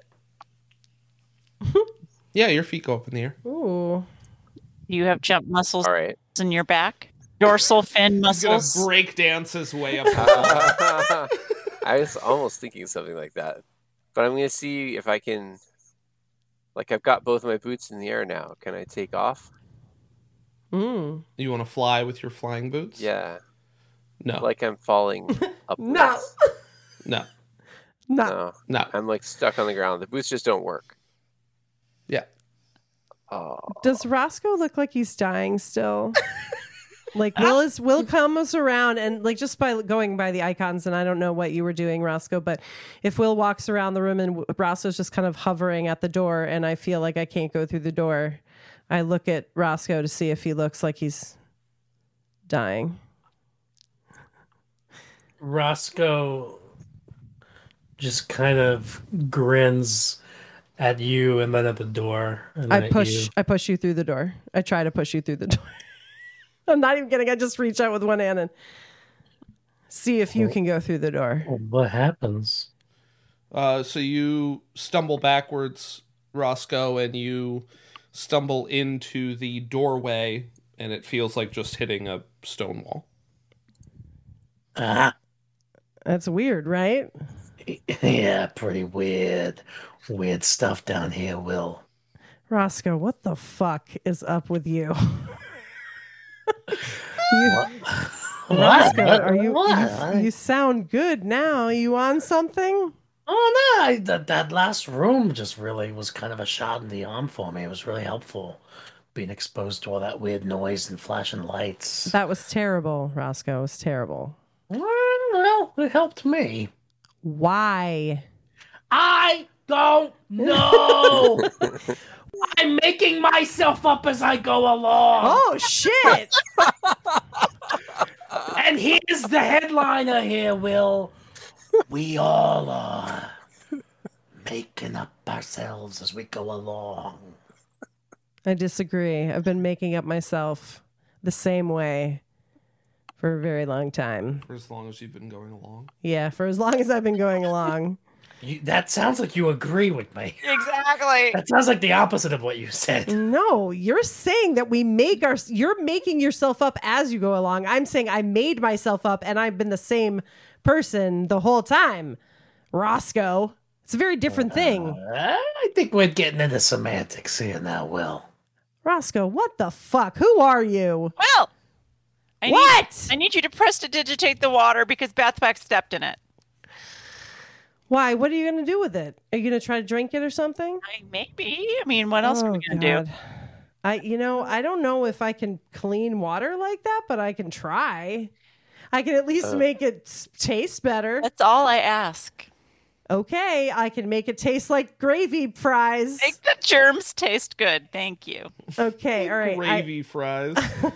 Yeah, your feet go up in the air. Ooh. You have jump muscles All right. in your back, dorsal fin He's gonna muscles. break dance his way up. The wall. I was almost thinking something like that, but I'm gonna see if I can. Like I've got both my boots in the air now. Can I take off? Mm. You want to fly with your flying boots? Yeah. No. Like I'm falling upwards. No. no. No. No. No. I'm like stuck on the ground. The boots just don't work. Yeah. Oh. Does Roscoe look like he's dying still? Like Will is Will comes around and like just by going by the icons, and I don't know what you were doing, Roscoe, but if Will walks around the room and Roscoe's just kind of hovering at the door and I feel like I can't go through the door, I look at Roscoe to see if he looks like he's dying. Roscoe just kind of grins at you and then at the door. And then I at push you. I push you through the door. I try to push you through the door. I'm not even kidding. I just reach out with one hand and see if you can go through the door. What happens? Uh, so you stumble backwards, Roscoe, and you stumble into the doorway, and it feels like just hitting a stone wall. Ah, That's weird, right? Yeah, pretty weird. Weird stuff down here, Will. Roscoe, what the fuck is up with you? you What? Roscoe, What? are you, What? you you sound good now. Are you on something? Oh no, I, that that last room just really was kind of a shot in the arm for me. It was really helpful being exposed to all that weird noise and flashing lights. That was terrible, Roscoe. It was terrible. Well, it helped me. Why? I don't know. I'm making myself up as I go along. Oh shit! And here's the headliner here, Will. We all are making up ourselves as we go along. I disagree. I've been making up myself the same way for a very long time. For as long as you've been going along. Yeah, for as long as I've been going along. You, that sounds like you agree with me. Exactly. That sounds like the opposite of what you said. No, you're saying that we make our, you're making yourself up as you go along. I'm saying I made myself up and I've been the same person the whole time. Roscoe, it's a very different thing. Uh, I think we're getting into semantics here now, Will. Roscoe, what the fuck? Who are you? Well, I What? Need, I need you to press to digitate the water because Bathwack stepped in it. Why? What are you going to do with it? Are you going to try to drink it or something? I, maybe. I mean, what else are we Oh, going to do? God. I, you know, I don't know if I can clean water like that, but I can try. I can at least Uh. make it s- taste better. That's all I ask. Okay, I can make it taste like gravy fries. Make the germs taste good. Thank you. Okay, all right. I- Gravy fries.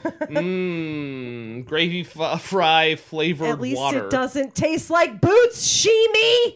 Mmm. Gravy f- fry flavored at least water. it doesn't taste like boots, Sheemy.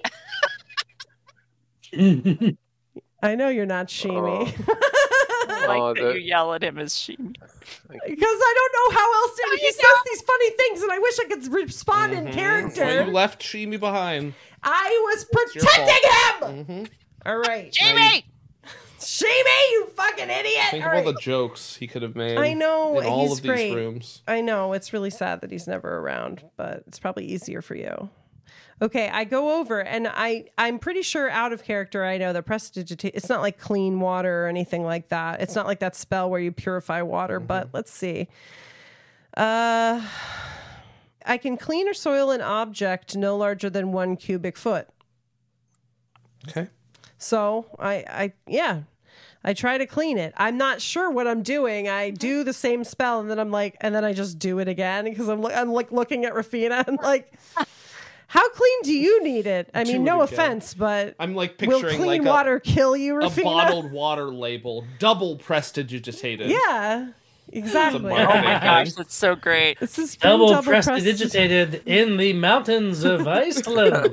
I know you're not Sheemy. I like Oh, that the- you yell at him as she. Because I don't know how else to. He says these funny things, and I wish I could respond in Well, character. you left Sheemy behind. I was your protecting him. Mm-hmm. All right, Jamie! Sheemy, you fucking idiot! Think All of all right. the jokes he could have made. I know, in all he's of these great. rooms. I know it's really sad that he's never around, but it's probably easier for you. Okay, I go over and I I'm pretty sure out of character I know that prestidigitate. It's not like clean water or anything like that. It's not like that spell where you purify water. Mm-hmm. But let's see. Uh, I can clean or soil an object no larger than one cubic foot. Okay. So I I yeah. I try to clean it. I'm not sure what I'm doing. I do the same spell and then I'm like, and then I just do it again because I'm, I'm like looking at Rafina and like, how clean do you need it? I Do mean, it no again. offense, but I'm like will picturing clean like water kill you, a, a Rafina? bottled water label, double prestidigitated. Yeah, exactly. It's a Oh my marketing gosh, thing. that's so great. This is from Double, double prestidigitated in the mountains of Iceland.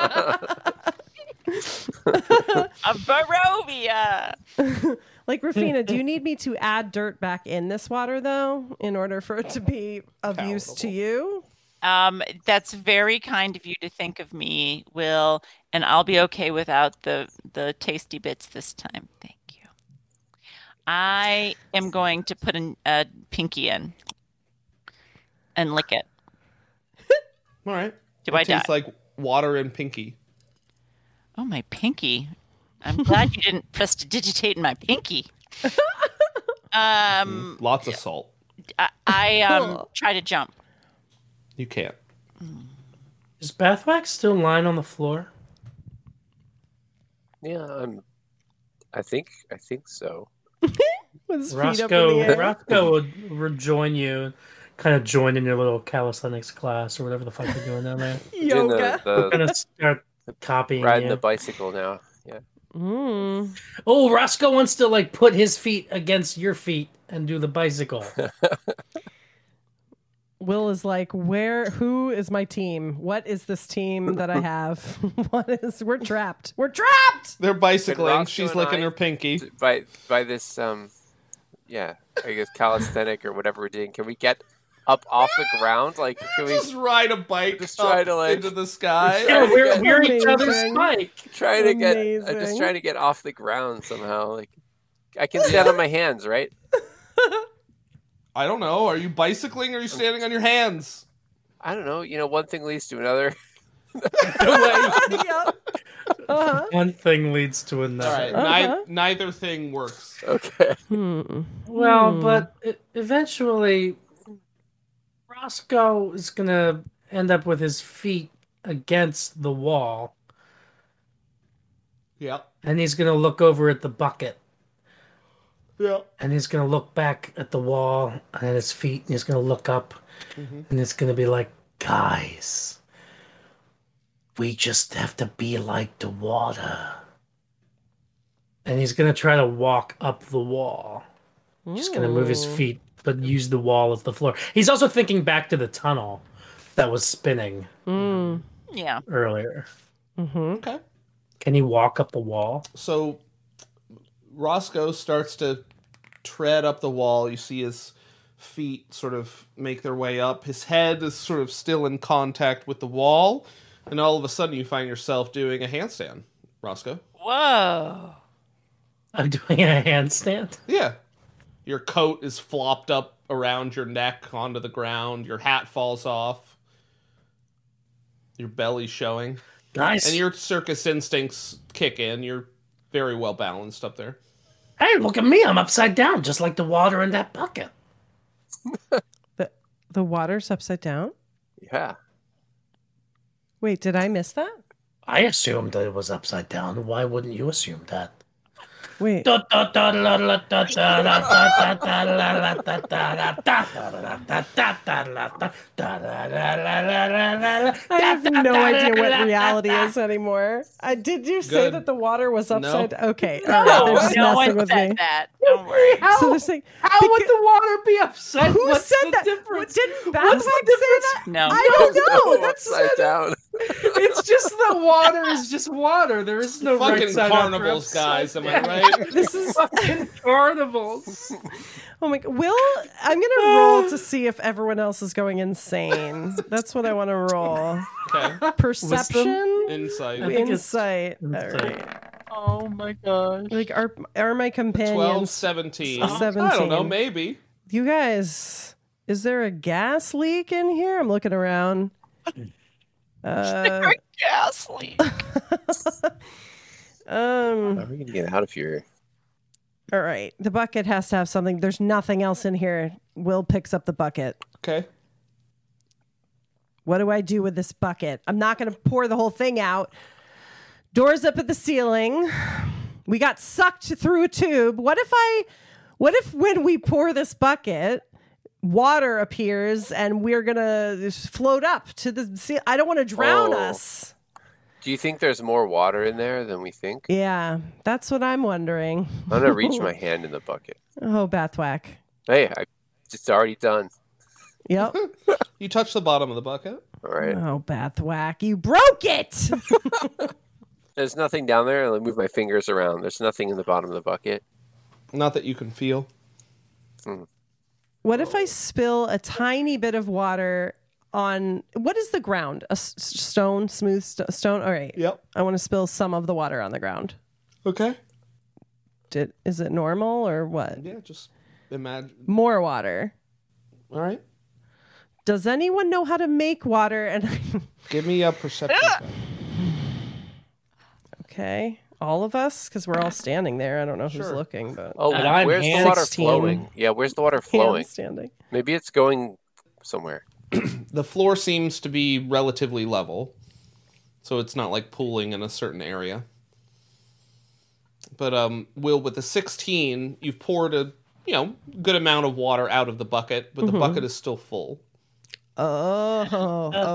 A Barovia. Like Rafina, do you need me to add dirt back in this water though, in order for it to be of use to you? Um, that's very kind of you to think of me, Will, and I'll be okay without the the tasty bits this time. Thank you. I am going to put an, a pinky in and lick it. All right. Do it I tastes die? like water and pinky. Oh, my pinky. I'm glad you didn't prestidigitate in my pinky. Um, Lots of salt. I, I um try to jump. You can't. Is Bathwax still lying on the floor? Yeah, I'm. I think. I think so. With his feet up in the Roscoe, air. Roscoe would rejoin you, kind of join in your little calisthenics class or whatever the fuck you're doing down there. Doing Yoga. the, Kind the of start copying riding you. the bicycle now. Yeah. Mm. Oh, Roscoe wants to like put his feet against your feet and do the bicycle. Will is like, where? Who is my team? What is this team that I have? What is? We're trapped. We're trapped. They're bicycling. Roscoe She's and licking I- her pinky. By by this um, yeah, I guess calisthenic or whatever we're doing. Can we get up off the ground? Like, can we Just ride a bike Just up try to, like- into the sky. Yeah, we're, we're each other's Amazing. spike. try to get? I'm Amazing. just trying to get off the ground somehow. Like, I can stand on my hands, right? I don't know. Are you bicycling or are you standing on your hands? I don't know. You know, one thing leads to another. Yep. Uh-huh. One thing leads to All another. right. Uh-huh. Ni- neither thing works. Okay. Hmm. Well, Hmm. but e- eventually, Roscoe is gonna end up with his feet against the wall, Yep. and he's gonna look over at the bucket, Yep. and he's gonna look back at the wall and at his feet, and he's gonna look up, and it's gonna be like, guys, we just have to be like the water. And he's gonna try to walk up the wall. He's gonna move his feet, but use the wall as the floor. He's also thinking back to the tunnel that was spinning Mm. Yeah. earlier. Mm-hmm. Okay. Can he walk up the wall? So Roscoe starts to tread up the wall. You see his feet sort of make their way up. His head is sort of still in contact with the wall. And all of a sudden you find yourself doing a handstand, Roscoe. Whoa. I'm doing a handstand. Yeah. Your coat is flopped up around your neck onto the ground. Your hat falls off. Your belly's showing. Nice. And your circus instincts kick in. You're very well balanced up there. Hey, look at me. I'm upside down, just like the water in that bucket. The the water's upside down. Yeah. Wait, did I miss that? I assumed that it was upside down. Why wouldn't you assume that? Wait. I have no idea what reality is anymore. I did you say Good. that the water was upside? No. Okay, No, all right. They're just No messing one with said me. that. Don't worry. How, So they're saying, how would beca- the water be upside? Who What's said the that? difference? Didn't What's Bathwax the say that? No. I don't There's know. no That's upside down. It's just the water is just water. There is no right Fucking side up or carnivals, upside guys. Am I down. right? this is. Fucking carnivals. Oh my! Will I'm gonna roll to see if everyone else is going insane. That's what I want to roll. Okay. Perception, Insight. I think it's- insight. All insight. right. Oh my gosh. Like are are my companions? twelve, seventeen. I don't know, seventeen. maybe. You guys, is there a gas leak in here? I'm looking around. Uh, Gas leak. um. How are we gonna get out of here? All right. The bucket has to have something. There's nothing else in here. Will picks up the bucket. Okay. What do I do with this bucket? I'm not going to pour the whole thing out. Doors up at the ceiling. We got sucked through a tube. What if I, what if when we pour this bucket, water appears and we're going to float up to the ceiling? I don't want to drown Oh. us. Do you think there's more water in there than we think? Yeah, that's what I'm wondering. I'm gonna reach my hand in the bucket. Oh, Bathwack. Hey, I, it's already done. Yep. You touch the bottom of the bucket. All right. Oh, Bathwack. You broke it. There's nothing down there. I'll move my fingers around. There's nothing in the bottom of the bucket. Not that you can feel. What if I spill a tiny bit of water on what is the ground? A s- stone, smooth st- stone. All right. Yep. I want to spill some of the water on the ground. Okay. Did is it normal or what? Yeah, just imagine. More water. All right. Does anyone know how to make water? And Give me a perception check. okay, all of us, because we're all standing there. I don't know who's Sure. looking, but Oh, And I'm where's the hand- water sixteen. flowing? Yeah, where's the water flowing? standing. Maybe it's going somewhere. The floor seems to be relatively level, so it's not like pooling in a certain area. But um, Will, with the sixteen, you've poured a you know good amount of water out of the bucket, but the bucket is still full. Oh, oh no.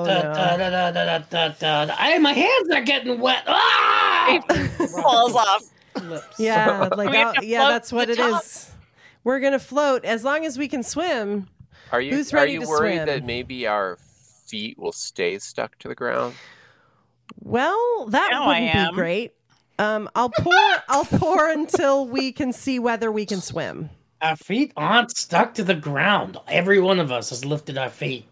Hey, my hands are getting wet. Ah! Falls off. Yeah, like We have I'll- to yeah, float that's what to it the top. is. We're gonna float as long as we can swim. Are you Who's are ready you to worried swim? that maybe our feet will stay stuck to the ground? Well, that Now I wouldn't am. be great. Um, I'll pour. I'll pour until we can see whether we can swim. Our feet aren't stuck to the ground. Every one of us has lifted our feet.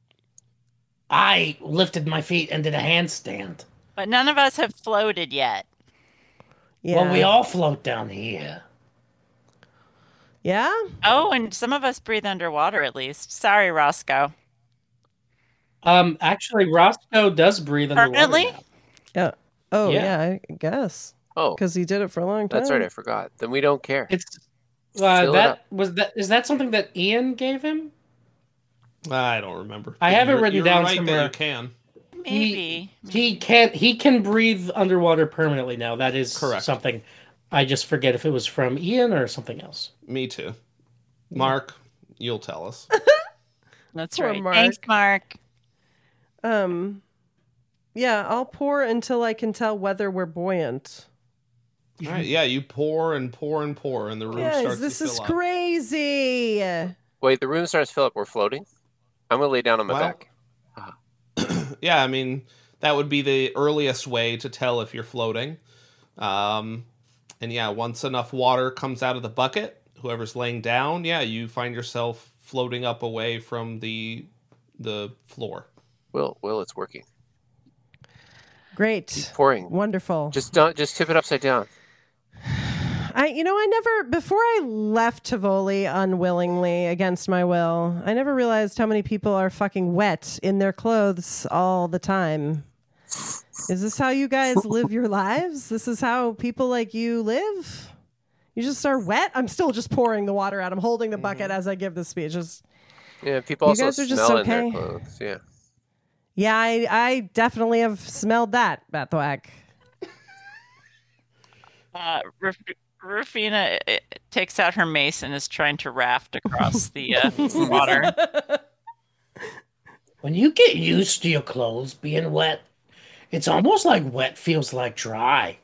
I lifted my feet and did a handstand. But none of us have floated yet. Yeah. Well, we all float down here. Yeah. Oh, and some of us breathe underwater at least. Sorry, Roscoe. Um, actually, Roscoe does breathe underwater. Permanently? now. Yeah. Oh Yeah. yeah, I guess Oh, because he did it for a long time. that's right. I forgot. Then we don't care. It's uh, Fill it that up. was that. Is that something that Ian gave him? I don't remember. I have it You're- written you're down right that somewhere. you can. Maybe. He can he can breathe underwater permanently now. That is Correct. something. I just forget if it was from Ian or something else. Me too. Mark, you'll tell us. That's Poor right. Mark. Thanks, Mark. Um. Yeah, I'll pour until I can tell whether we're buoyant. All right. Yeah, you pour and pour and pour, and the room Guys, starts this to is fill up. crazy. Wait, the room starts to fill up. We're floating. I'm gonna lay down on my Wow. back. Yeah, I mean, that would be the earliest way to tell if you're floating. Um, and yeah, once enough water comes out of the bucket, whoever's laying down, yeah, you find yourself floating up away from the the floor. Will, Will, it's working. Great. Keep pouring. Wonderful. Just don't. Just tip it upside down. I, you know, I never, before I left Tivoli unwillingly against my will, I never realized how many people are fucking wet in their clothes all the time. Is this how you guys live your lives? This is how people like you live? You just are wet? I'm still just pouring the water out. I'm holding the bucket as I give this speech. Just, Yeah, people You also guys are just smell in their okay. clothes. Yeah. yeah, I, I definitely have smelled that, Bathwack. Uh, Raf- Rufina uh, takes out her mace and is trying to raft across the uh, water. When you get used to your clothes being wet, it's almost like wet feels like dry.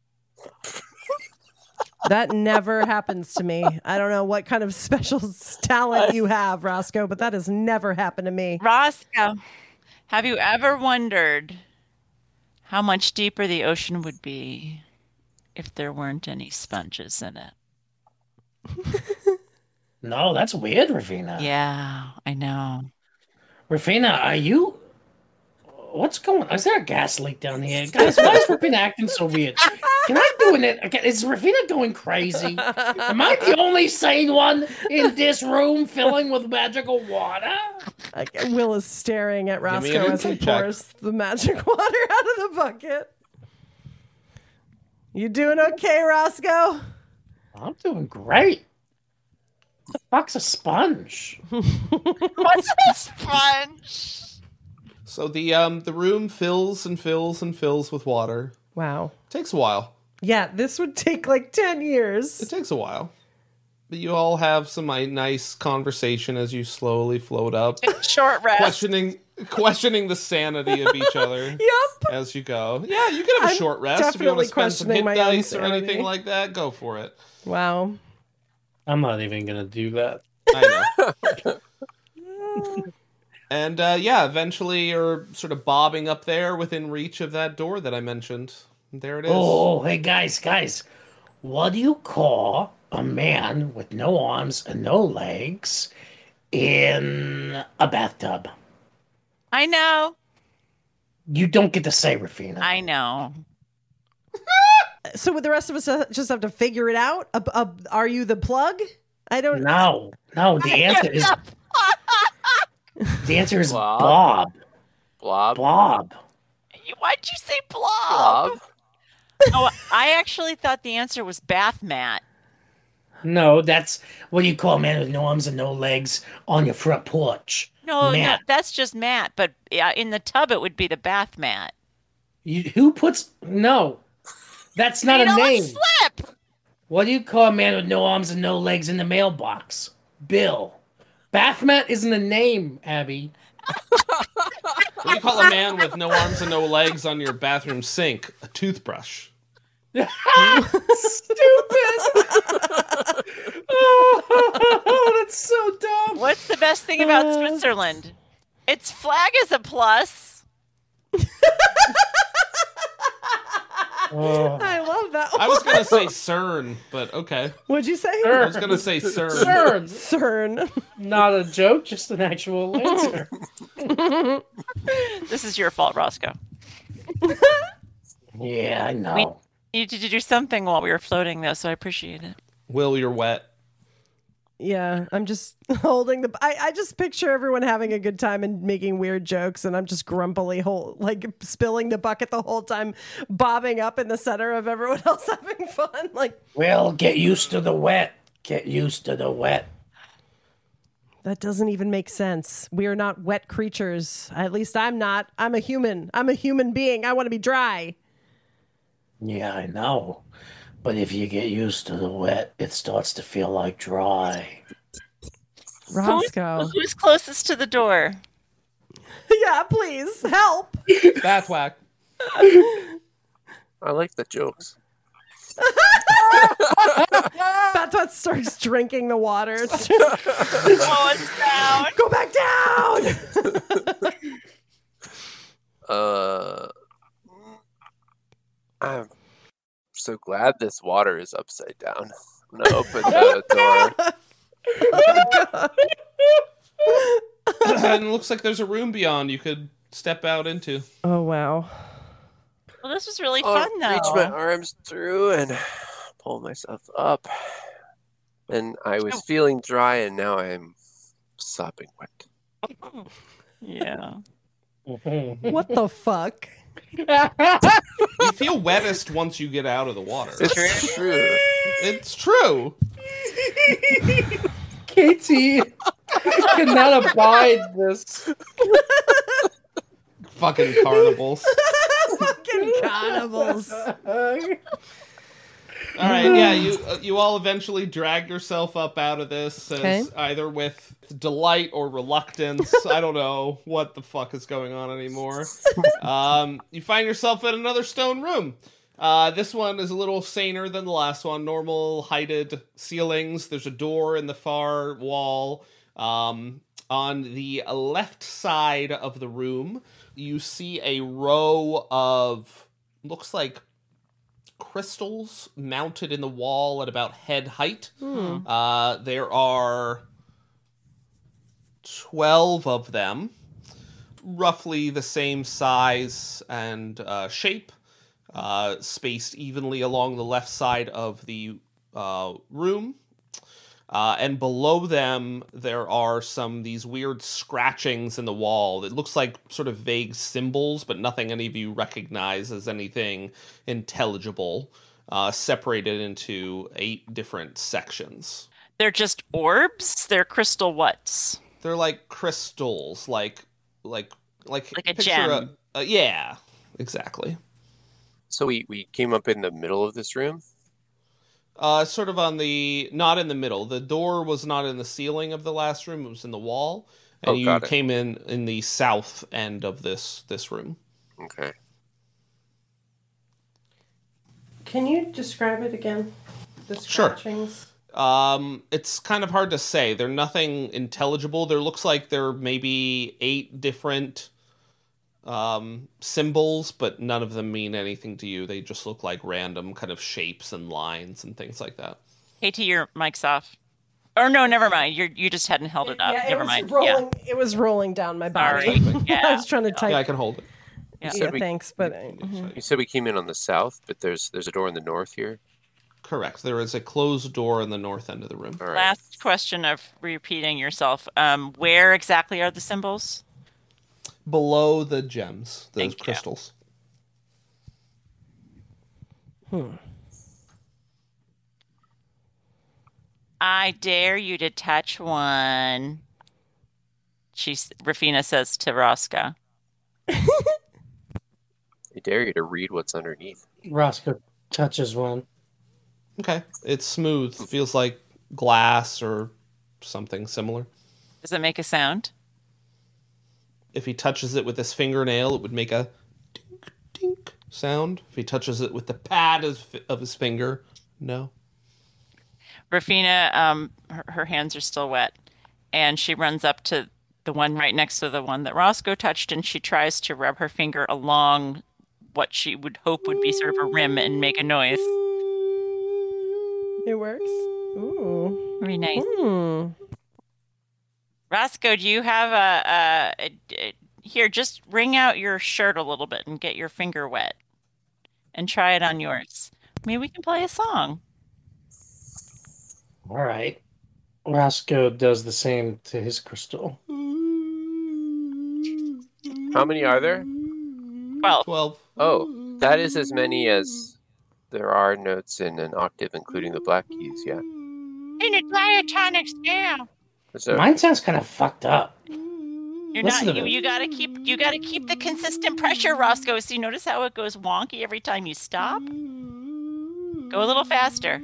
That never happens to me. I don't know what kind of special talent you have, Roscoe, but that has never happened to me. Roscoe, have you ever wondered how much deeper the ocean would be if there weren't any sponges in it? No, that's weird, Rufina. Yeah, I know. Rufina, are you... What's going on? Is there a gas leak down here? Guys, why is Rufina acting so weird? Can I do it? Okay, is Rufina going crazy? Am I the only sane one in this room filling with magical water? Like, Will is staring at me an Roscoe as he insight check. pours the magic water out of the bucket. You doing okay, Roscoe? I'm doing great. What the fuck's a sponge? What's a sponge? So the um the room fills and fills and fills with water. Wow. Takes a while. Yeah, this would take like ten years. It takes a while. But you all have some ni- nice conversation as you slowly float up, Short rest. questioning questioning the sanity of each other Yep. as you go. Yeah, you can have a I'm short rest if you want definitely to spend some questioning hit my own dice or anything sanity. like that. Go for it. Wow. I'm not even gonna do that. I know. And uh, yeah, eventually you're sort of bobbing up there within reach of that door that I mentioned. There it is. Oh, hey guys, guys. What do you call a man with no arms and no legs in a bathtub? I know. You don't get to say, Rufina. I know. So would the rest of us uh, just have to figure it out? Uh, uh, are you the plug? I don't No, no. The answer is the answer is Blob. Bob. Blob. Bob. Why'd you say blob? Blob. Oh, I actually thought the answer was bath mat. No, that's what do you call a man with no arms and no legs on your front porch? No, no, Mat. that's just mat. But uh, in the tub, it would be the bath mat. You, who puts no? That's not You a don't name. slip. What do you call a man with no arms and no legs in the mailbox? Bill. Bathmat isn't a name, Abby. What do you call a man with no arms and no legs on your bathroom sink? A toothbrush. Stupid. Oh, that's so dumb. What's the best thing about Switzerland? Its flag is a plus. Oh. I love that one. I was going to say CERN, but okay. What'd you say? I was going to say CERN. CERN. CERN. Not a joke, just an actual answer. This is your fault, Roscoe. Yeah, I know. We- You needed to do something while we were floating, though, so I appreciate it. Will, you're wet. Yeah, I'm just holding the. I, I just picture everyone having a good time and making weird jokes, and I'm just grumpily hold, like spilling the bucket the whole time, bobbing up in the center of everyone else having fun. Like, Well, get used to the wet. Get used to the wet. that doesn't even make sense. We are not wet creatures. At least I'm not. I'm a human. I'm a human being. I want to be dry. Yeah, I know. But if you get used to the wet, it starts to feel like dry. Roscoe. Who's closest to the door? Yeah, please help. Bath whack. I like the jokes. Batwat starts drinking the water. Oh, it's down. Go back down. Uh, I'm so glad this water is upside down. I'm gonna open the door. And it looks like there's a room beyond you could step out into. Oh, wow. Well, this was really I'll fun, though. reach my arms through and pull myself up. And I was feeling dry, and now I'm sopping wet. Yeah. What the fuck? You feel wettest once you get out of the water. It's true. It's true. Katie cannot abide this. Fucking carnivals. Fucking carnivals. All right, yeah, you uh, you all eventually drag yourself up out of this, as Okay. either with delight or reluctance. I don't know what the fuck is going on anymore. Um, you find yourself in another stone room. Uh, this one is a little saner than the last one. Normal heighted ceilings. There's a door in the far wall. Um, on the left side of the room, you see a row of, looks like crystals mounted in the wall at about head height. Hmm. Uh, there are twelve of them, roughly the same size and uh, shape, uh, spaced evenly along the left side of the uh, room. Uh, and below them, there are some these weird scratchings in the wall. It looks like sort of vague symbols, but nothing any of you recognize as anything intelligible, uh, separated into eight different sections. They're just orbs? They're crystal whats? They're like crystals, like like like Like a picture gem. A, uh, yeah, exactly. So we, we came up in the middle of this room? Uh, sort of on the, not in the middle. The door was not in the ceiling of the last room. It was in the wall. And Oh, you got it. came in in the south end of this this room. Okay. Can you describe it again? The Sure. scratchings? Um, it's kind of hard to say. They're nothing intelligible. There looks like there may be eight different um, symbols, but none of them mean anything to you. They just look like random kind of shapes and lines and things like that. Katie, your mic's off. Or no, never mind. You you just hadn't held it up. Yeah, it never was mind. rolling. It was rolling down my body. Sorry. Yeah. I was trying to type. Yeah, I can hold it. Yeah. Yeah, we- thanks, but uh, mhm. You said we came in on the south, but there's there's a door in the north here. Correct. There is a closed door in the north end of the room. All right. Last question of repeating yourself. Um, where exactly are the symbols? Below the gems, those Thank you. crystals. I dare you to touch one. She's Rafina says to Roscoe. I dare you to read what's underneath. Roscoe touches one. Okay. It's smooth. Feels like glass or something similar. Does it make a sound? If he touches it with his fingernail, it would make a tink, tink sound. If he touches it with the pad of of his finger, no. Rafina, um, her, her hands are still wet, and she runs up to the one right next to the one that Roscoe touched, and she tries to rub her finger along what she would hope would be sort of a rim and make a noise. It works. Ooh. Very nice. Hmm. Roscoe, do you have a, a, a, a here? Just wring out your shirt a little bit and get your finger wet, and try it on yours. Maybe we can play a song. All right. Roscoe does the same to his crystal. How many are there? Twelve. Twelve. Oh, that is as many as there are notes in an octave, including the black keys. Yeah. In a diatonic scale. So, Mine sounds kind of fucked up. You're Listen not. to You, this. you gotta keep. You gotta keep the consistent pressure, Roscoe. So you notice how it goes wonky every time you stop. Go a little faster.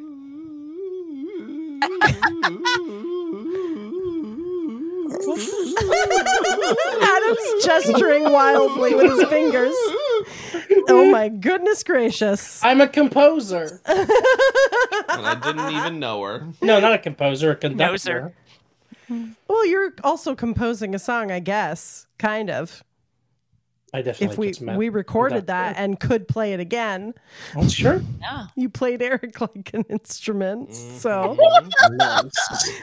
Adam's gesturing wildly with his fingers. Oh my goodness gracious. I'm a composer. And I didn't even know her. No, not a composer, a conductor. Well, you're also composing a song, I guess. Kind of. I definitely If we just meant we recorded conductor. that and could play it again, Oh, sure. Yeah. you played Eric like an instrument. So Nice.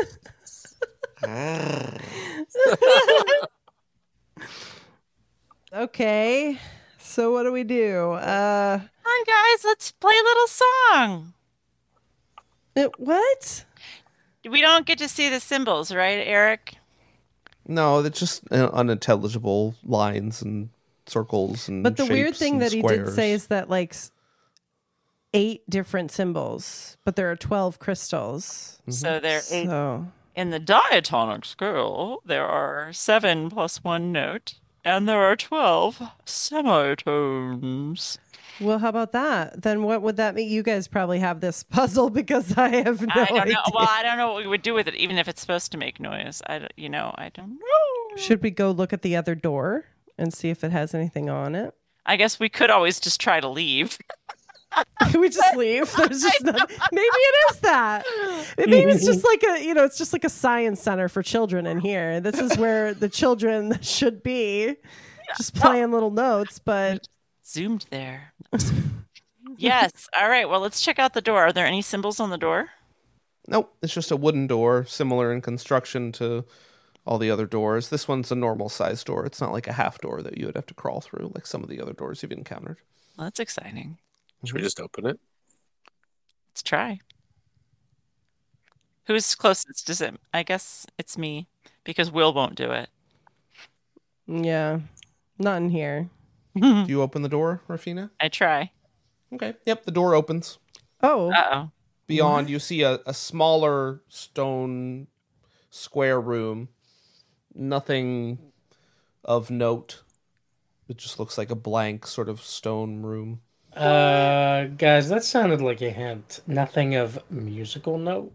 okay. So what do we do? Uh Come on, guys. Let's play a little song. it, what? We don't get to see the symbols, right, Eric? No, it's just uh, unintelligible lines and circles and But the weird shapes thing and that he did squares. say is that like s- eight different symbols, but there are twelve crystals. So there, eight, So in the diatonic scale, there are seven plus one note, and there are twelve semitones. Well, how about that? Then what would that mean? You guys probably have this puzzle because I have no I don't idea. know. Well, I don't know what we would do with it, even if it's supposed to make noise. I, don't- you know, I don't know. Should we go look at the other door and see if it has anything on it? I guess we could always just try to leave. We just leave. There's just nothing. Maybe it is that. Maybe it's just like a, you know, it's just like a science center for children in here. This is where the children should be, just playing little notes. But Zoomed there. Yes. All right. Well, let's check out the door. Are there any symbols on the door? Nope, it's just a wooden door, similar in construction to all the other doors. This one's a normal size door. It's not like a half door that you would have to crawl through, like some of the other doors you've encountered. Well, that's exciting. Should we just open it? Let's try. Who's closest? Is it? I guess it's me because Will won't do it. yeah, not in here. Do you open the door, Rafina? I try. Okay. Yep, the door opens. Oh, Uh oh. Beyond, you see a, a smaller stone square room. Nothing of note. It just looks like a blank sort of stone room. Uh, guys, that sounded like a hint. Nothing of musical note.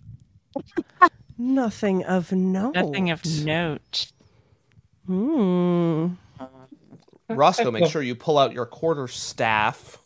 nothing of note. Nothing of note. Hmm. Roscoe, make sure you pull out your quarter staff.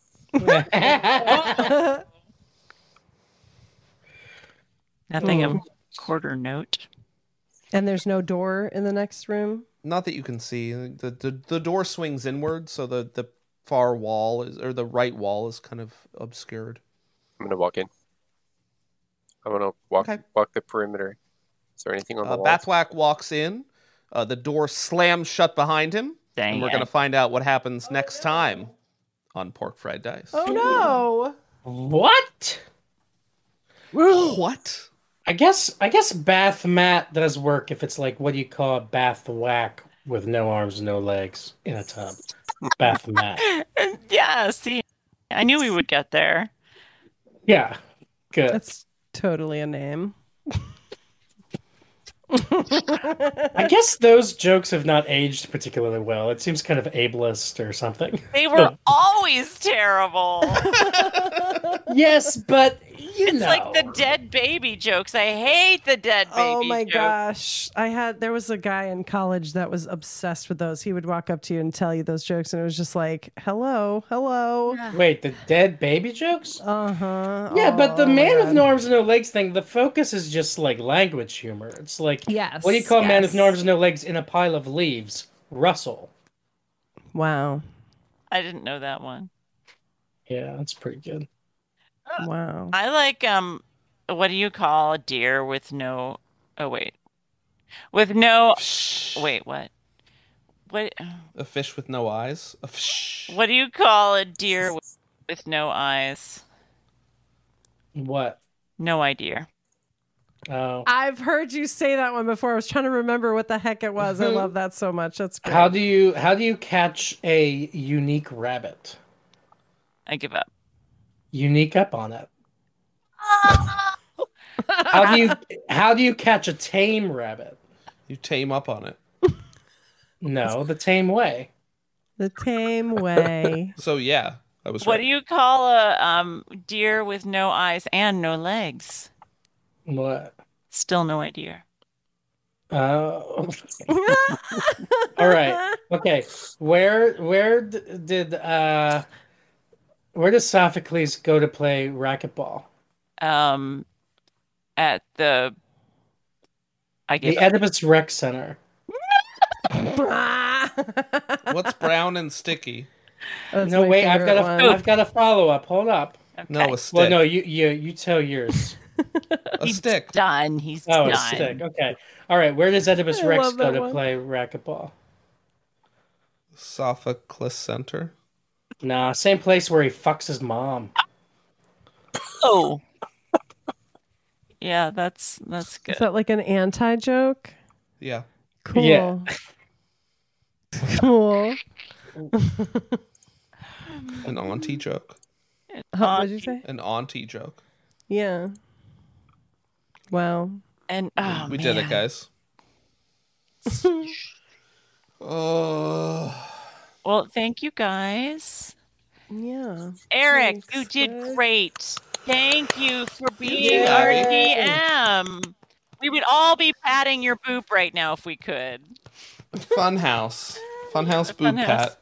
Nothing Hmm. of quarter note. And there's no door in the next room. Not that you can see. The the, the door swings inward, so the, the far wall is or the right wall is kind of obscured. I'm gonna walk in. I'm gonna walk Okay. walk the perimeter. Is there anything on the Uh, walls? Bathwack walks in. Uh, the door slams shut behind him. Dang And we're it. going to find out what happens next time on Pork Fried Dice. Oh no! What? What? I guess I guess bath mat does work if it's like what do you call a bath whack with no arms, no legs in a tub. Bath mat. Yeah, see, I knew we would get there. Yeah. Good. That's totally a name. I guess those jokes have not aged particularly well. It seems kind of ableist or something. They were always terrible. Yes, but you It's know. like the dead baby jokes. I hate the dead baby Oh my jokes. gosh. I had there was a guy in college that was obsessed with those. He would walk up to you and tell you those jokes and it was just like, "Hello, hello." Wait, the dead baby jokes? Uh-huh. Yeah, but the Oh, man with God. no arms and no legs thing, the focus is just like language humor. It's like, Yes. what do you call a man with yes. no arms and no legs in a pile of leaves? Russell. Wow. I didn't know that one. Yeah, that's pretty good. Wow. I like um what do you call a deer with no oh wait. With no wait, what? What A fish with no eyes? A fish. what do you call a deer with, with no eyes? What? No idea. Oh. I've heard you say that one before. I was trying to remember what the heck it was. I love that so much. That's great. How do you how do you catch a unique rabbit? I give up. Unique up on it. How do you how do you catch a tame rabbit? You tame up on it. No, the tame way. The tame way. So yeah, I was What right. do you call a um deer with no eyes and no legs? What? Still no idea. Oh. All right. Okay. Where where d- did uh where does Sophocles go to play racquetball? Um at the I The give up. Oedipus Rex Center. What's brown and sticky? That's No, my wait. I've got favorite a one. have got a follow up. Hold up. No, Okay. a stick. Well, no, you you you tell yours. a stick. Done. He's Oh, done. a stick. Okay. All right. Where does Oedipus I Rex love go that to one. play racquetball? Sophocles Center. Nah, same place where he fucks his mom. Oh. Yeah, that's that's Is good. that like an anti joke? Yeah. Cool. Yeah. Cool. An auntie joke. Huh, what did you say? An auntie joke. Yeah. Wow. And oh, we did it, man. guys. Oh. Well, thank you guys. Yeah. Eric, Thanks, you did bud. great. Thank you for being did our great. D M. We would all be patting your boop right now if we could. Funhouse. Funhouse boob Funhouse. pat.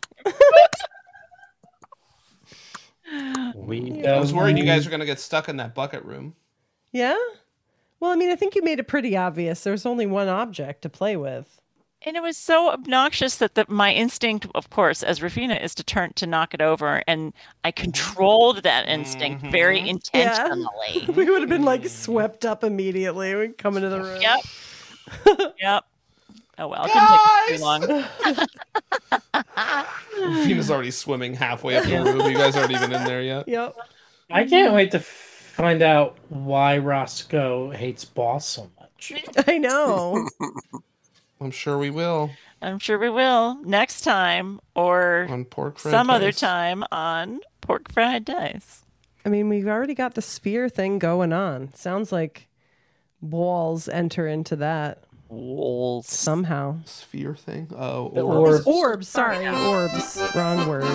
We I was worried you guys were going to get stuck in that bucket room. Yeah? Well, I mean, I think you made it pretty obvious. There's only one object to play with. And it was so obnoxious that the, my instinct, of course, as Rafina, is to turn to knock it over, and I controlled that instinct very intentionally. We would have been like swept up immediately. We come into the room. Yep. Yep. Oh well, it didn't take us too long. Venus already swimming halfway up the room. You guys aren't even in there yet. Yep. I can't wait to find out why Roscoe hates Boss so much. I know. I'm sure we will. I'm sure we will next time, or On Pork Fried some other Dice. time on Pork Fried Dice. I mean, we've already got the sphere thing going on. Sounds like walls enter into that Walls. somehow. Sphere thing? Oh, The or orbs. Orbs, sorry, orbs. Wrong word.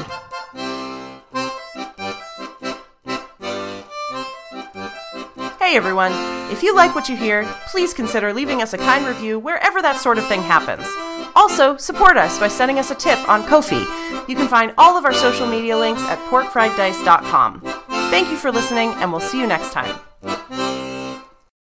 Hey everyone, if you like what you hear, please consider leaving us a kind review wherever that sort of thing happens. Also, support us by sending us a tip on Ko-fi. You can find all of our social media links at pork fried dice dot com. Thank you for listening, and we'll see you next time.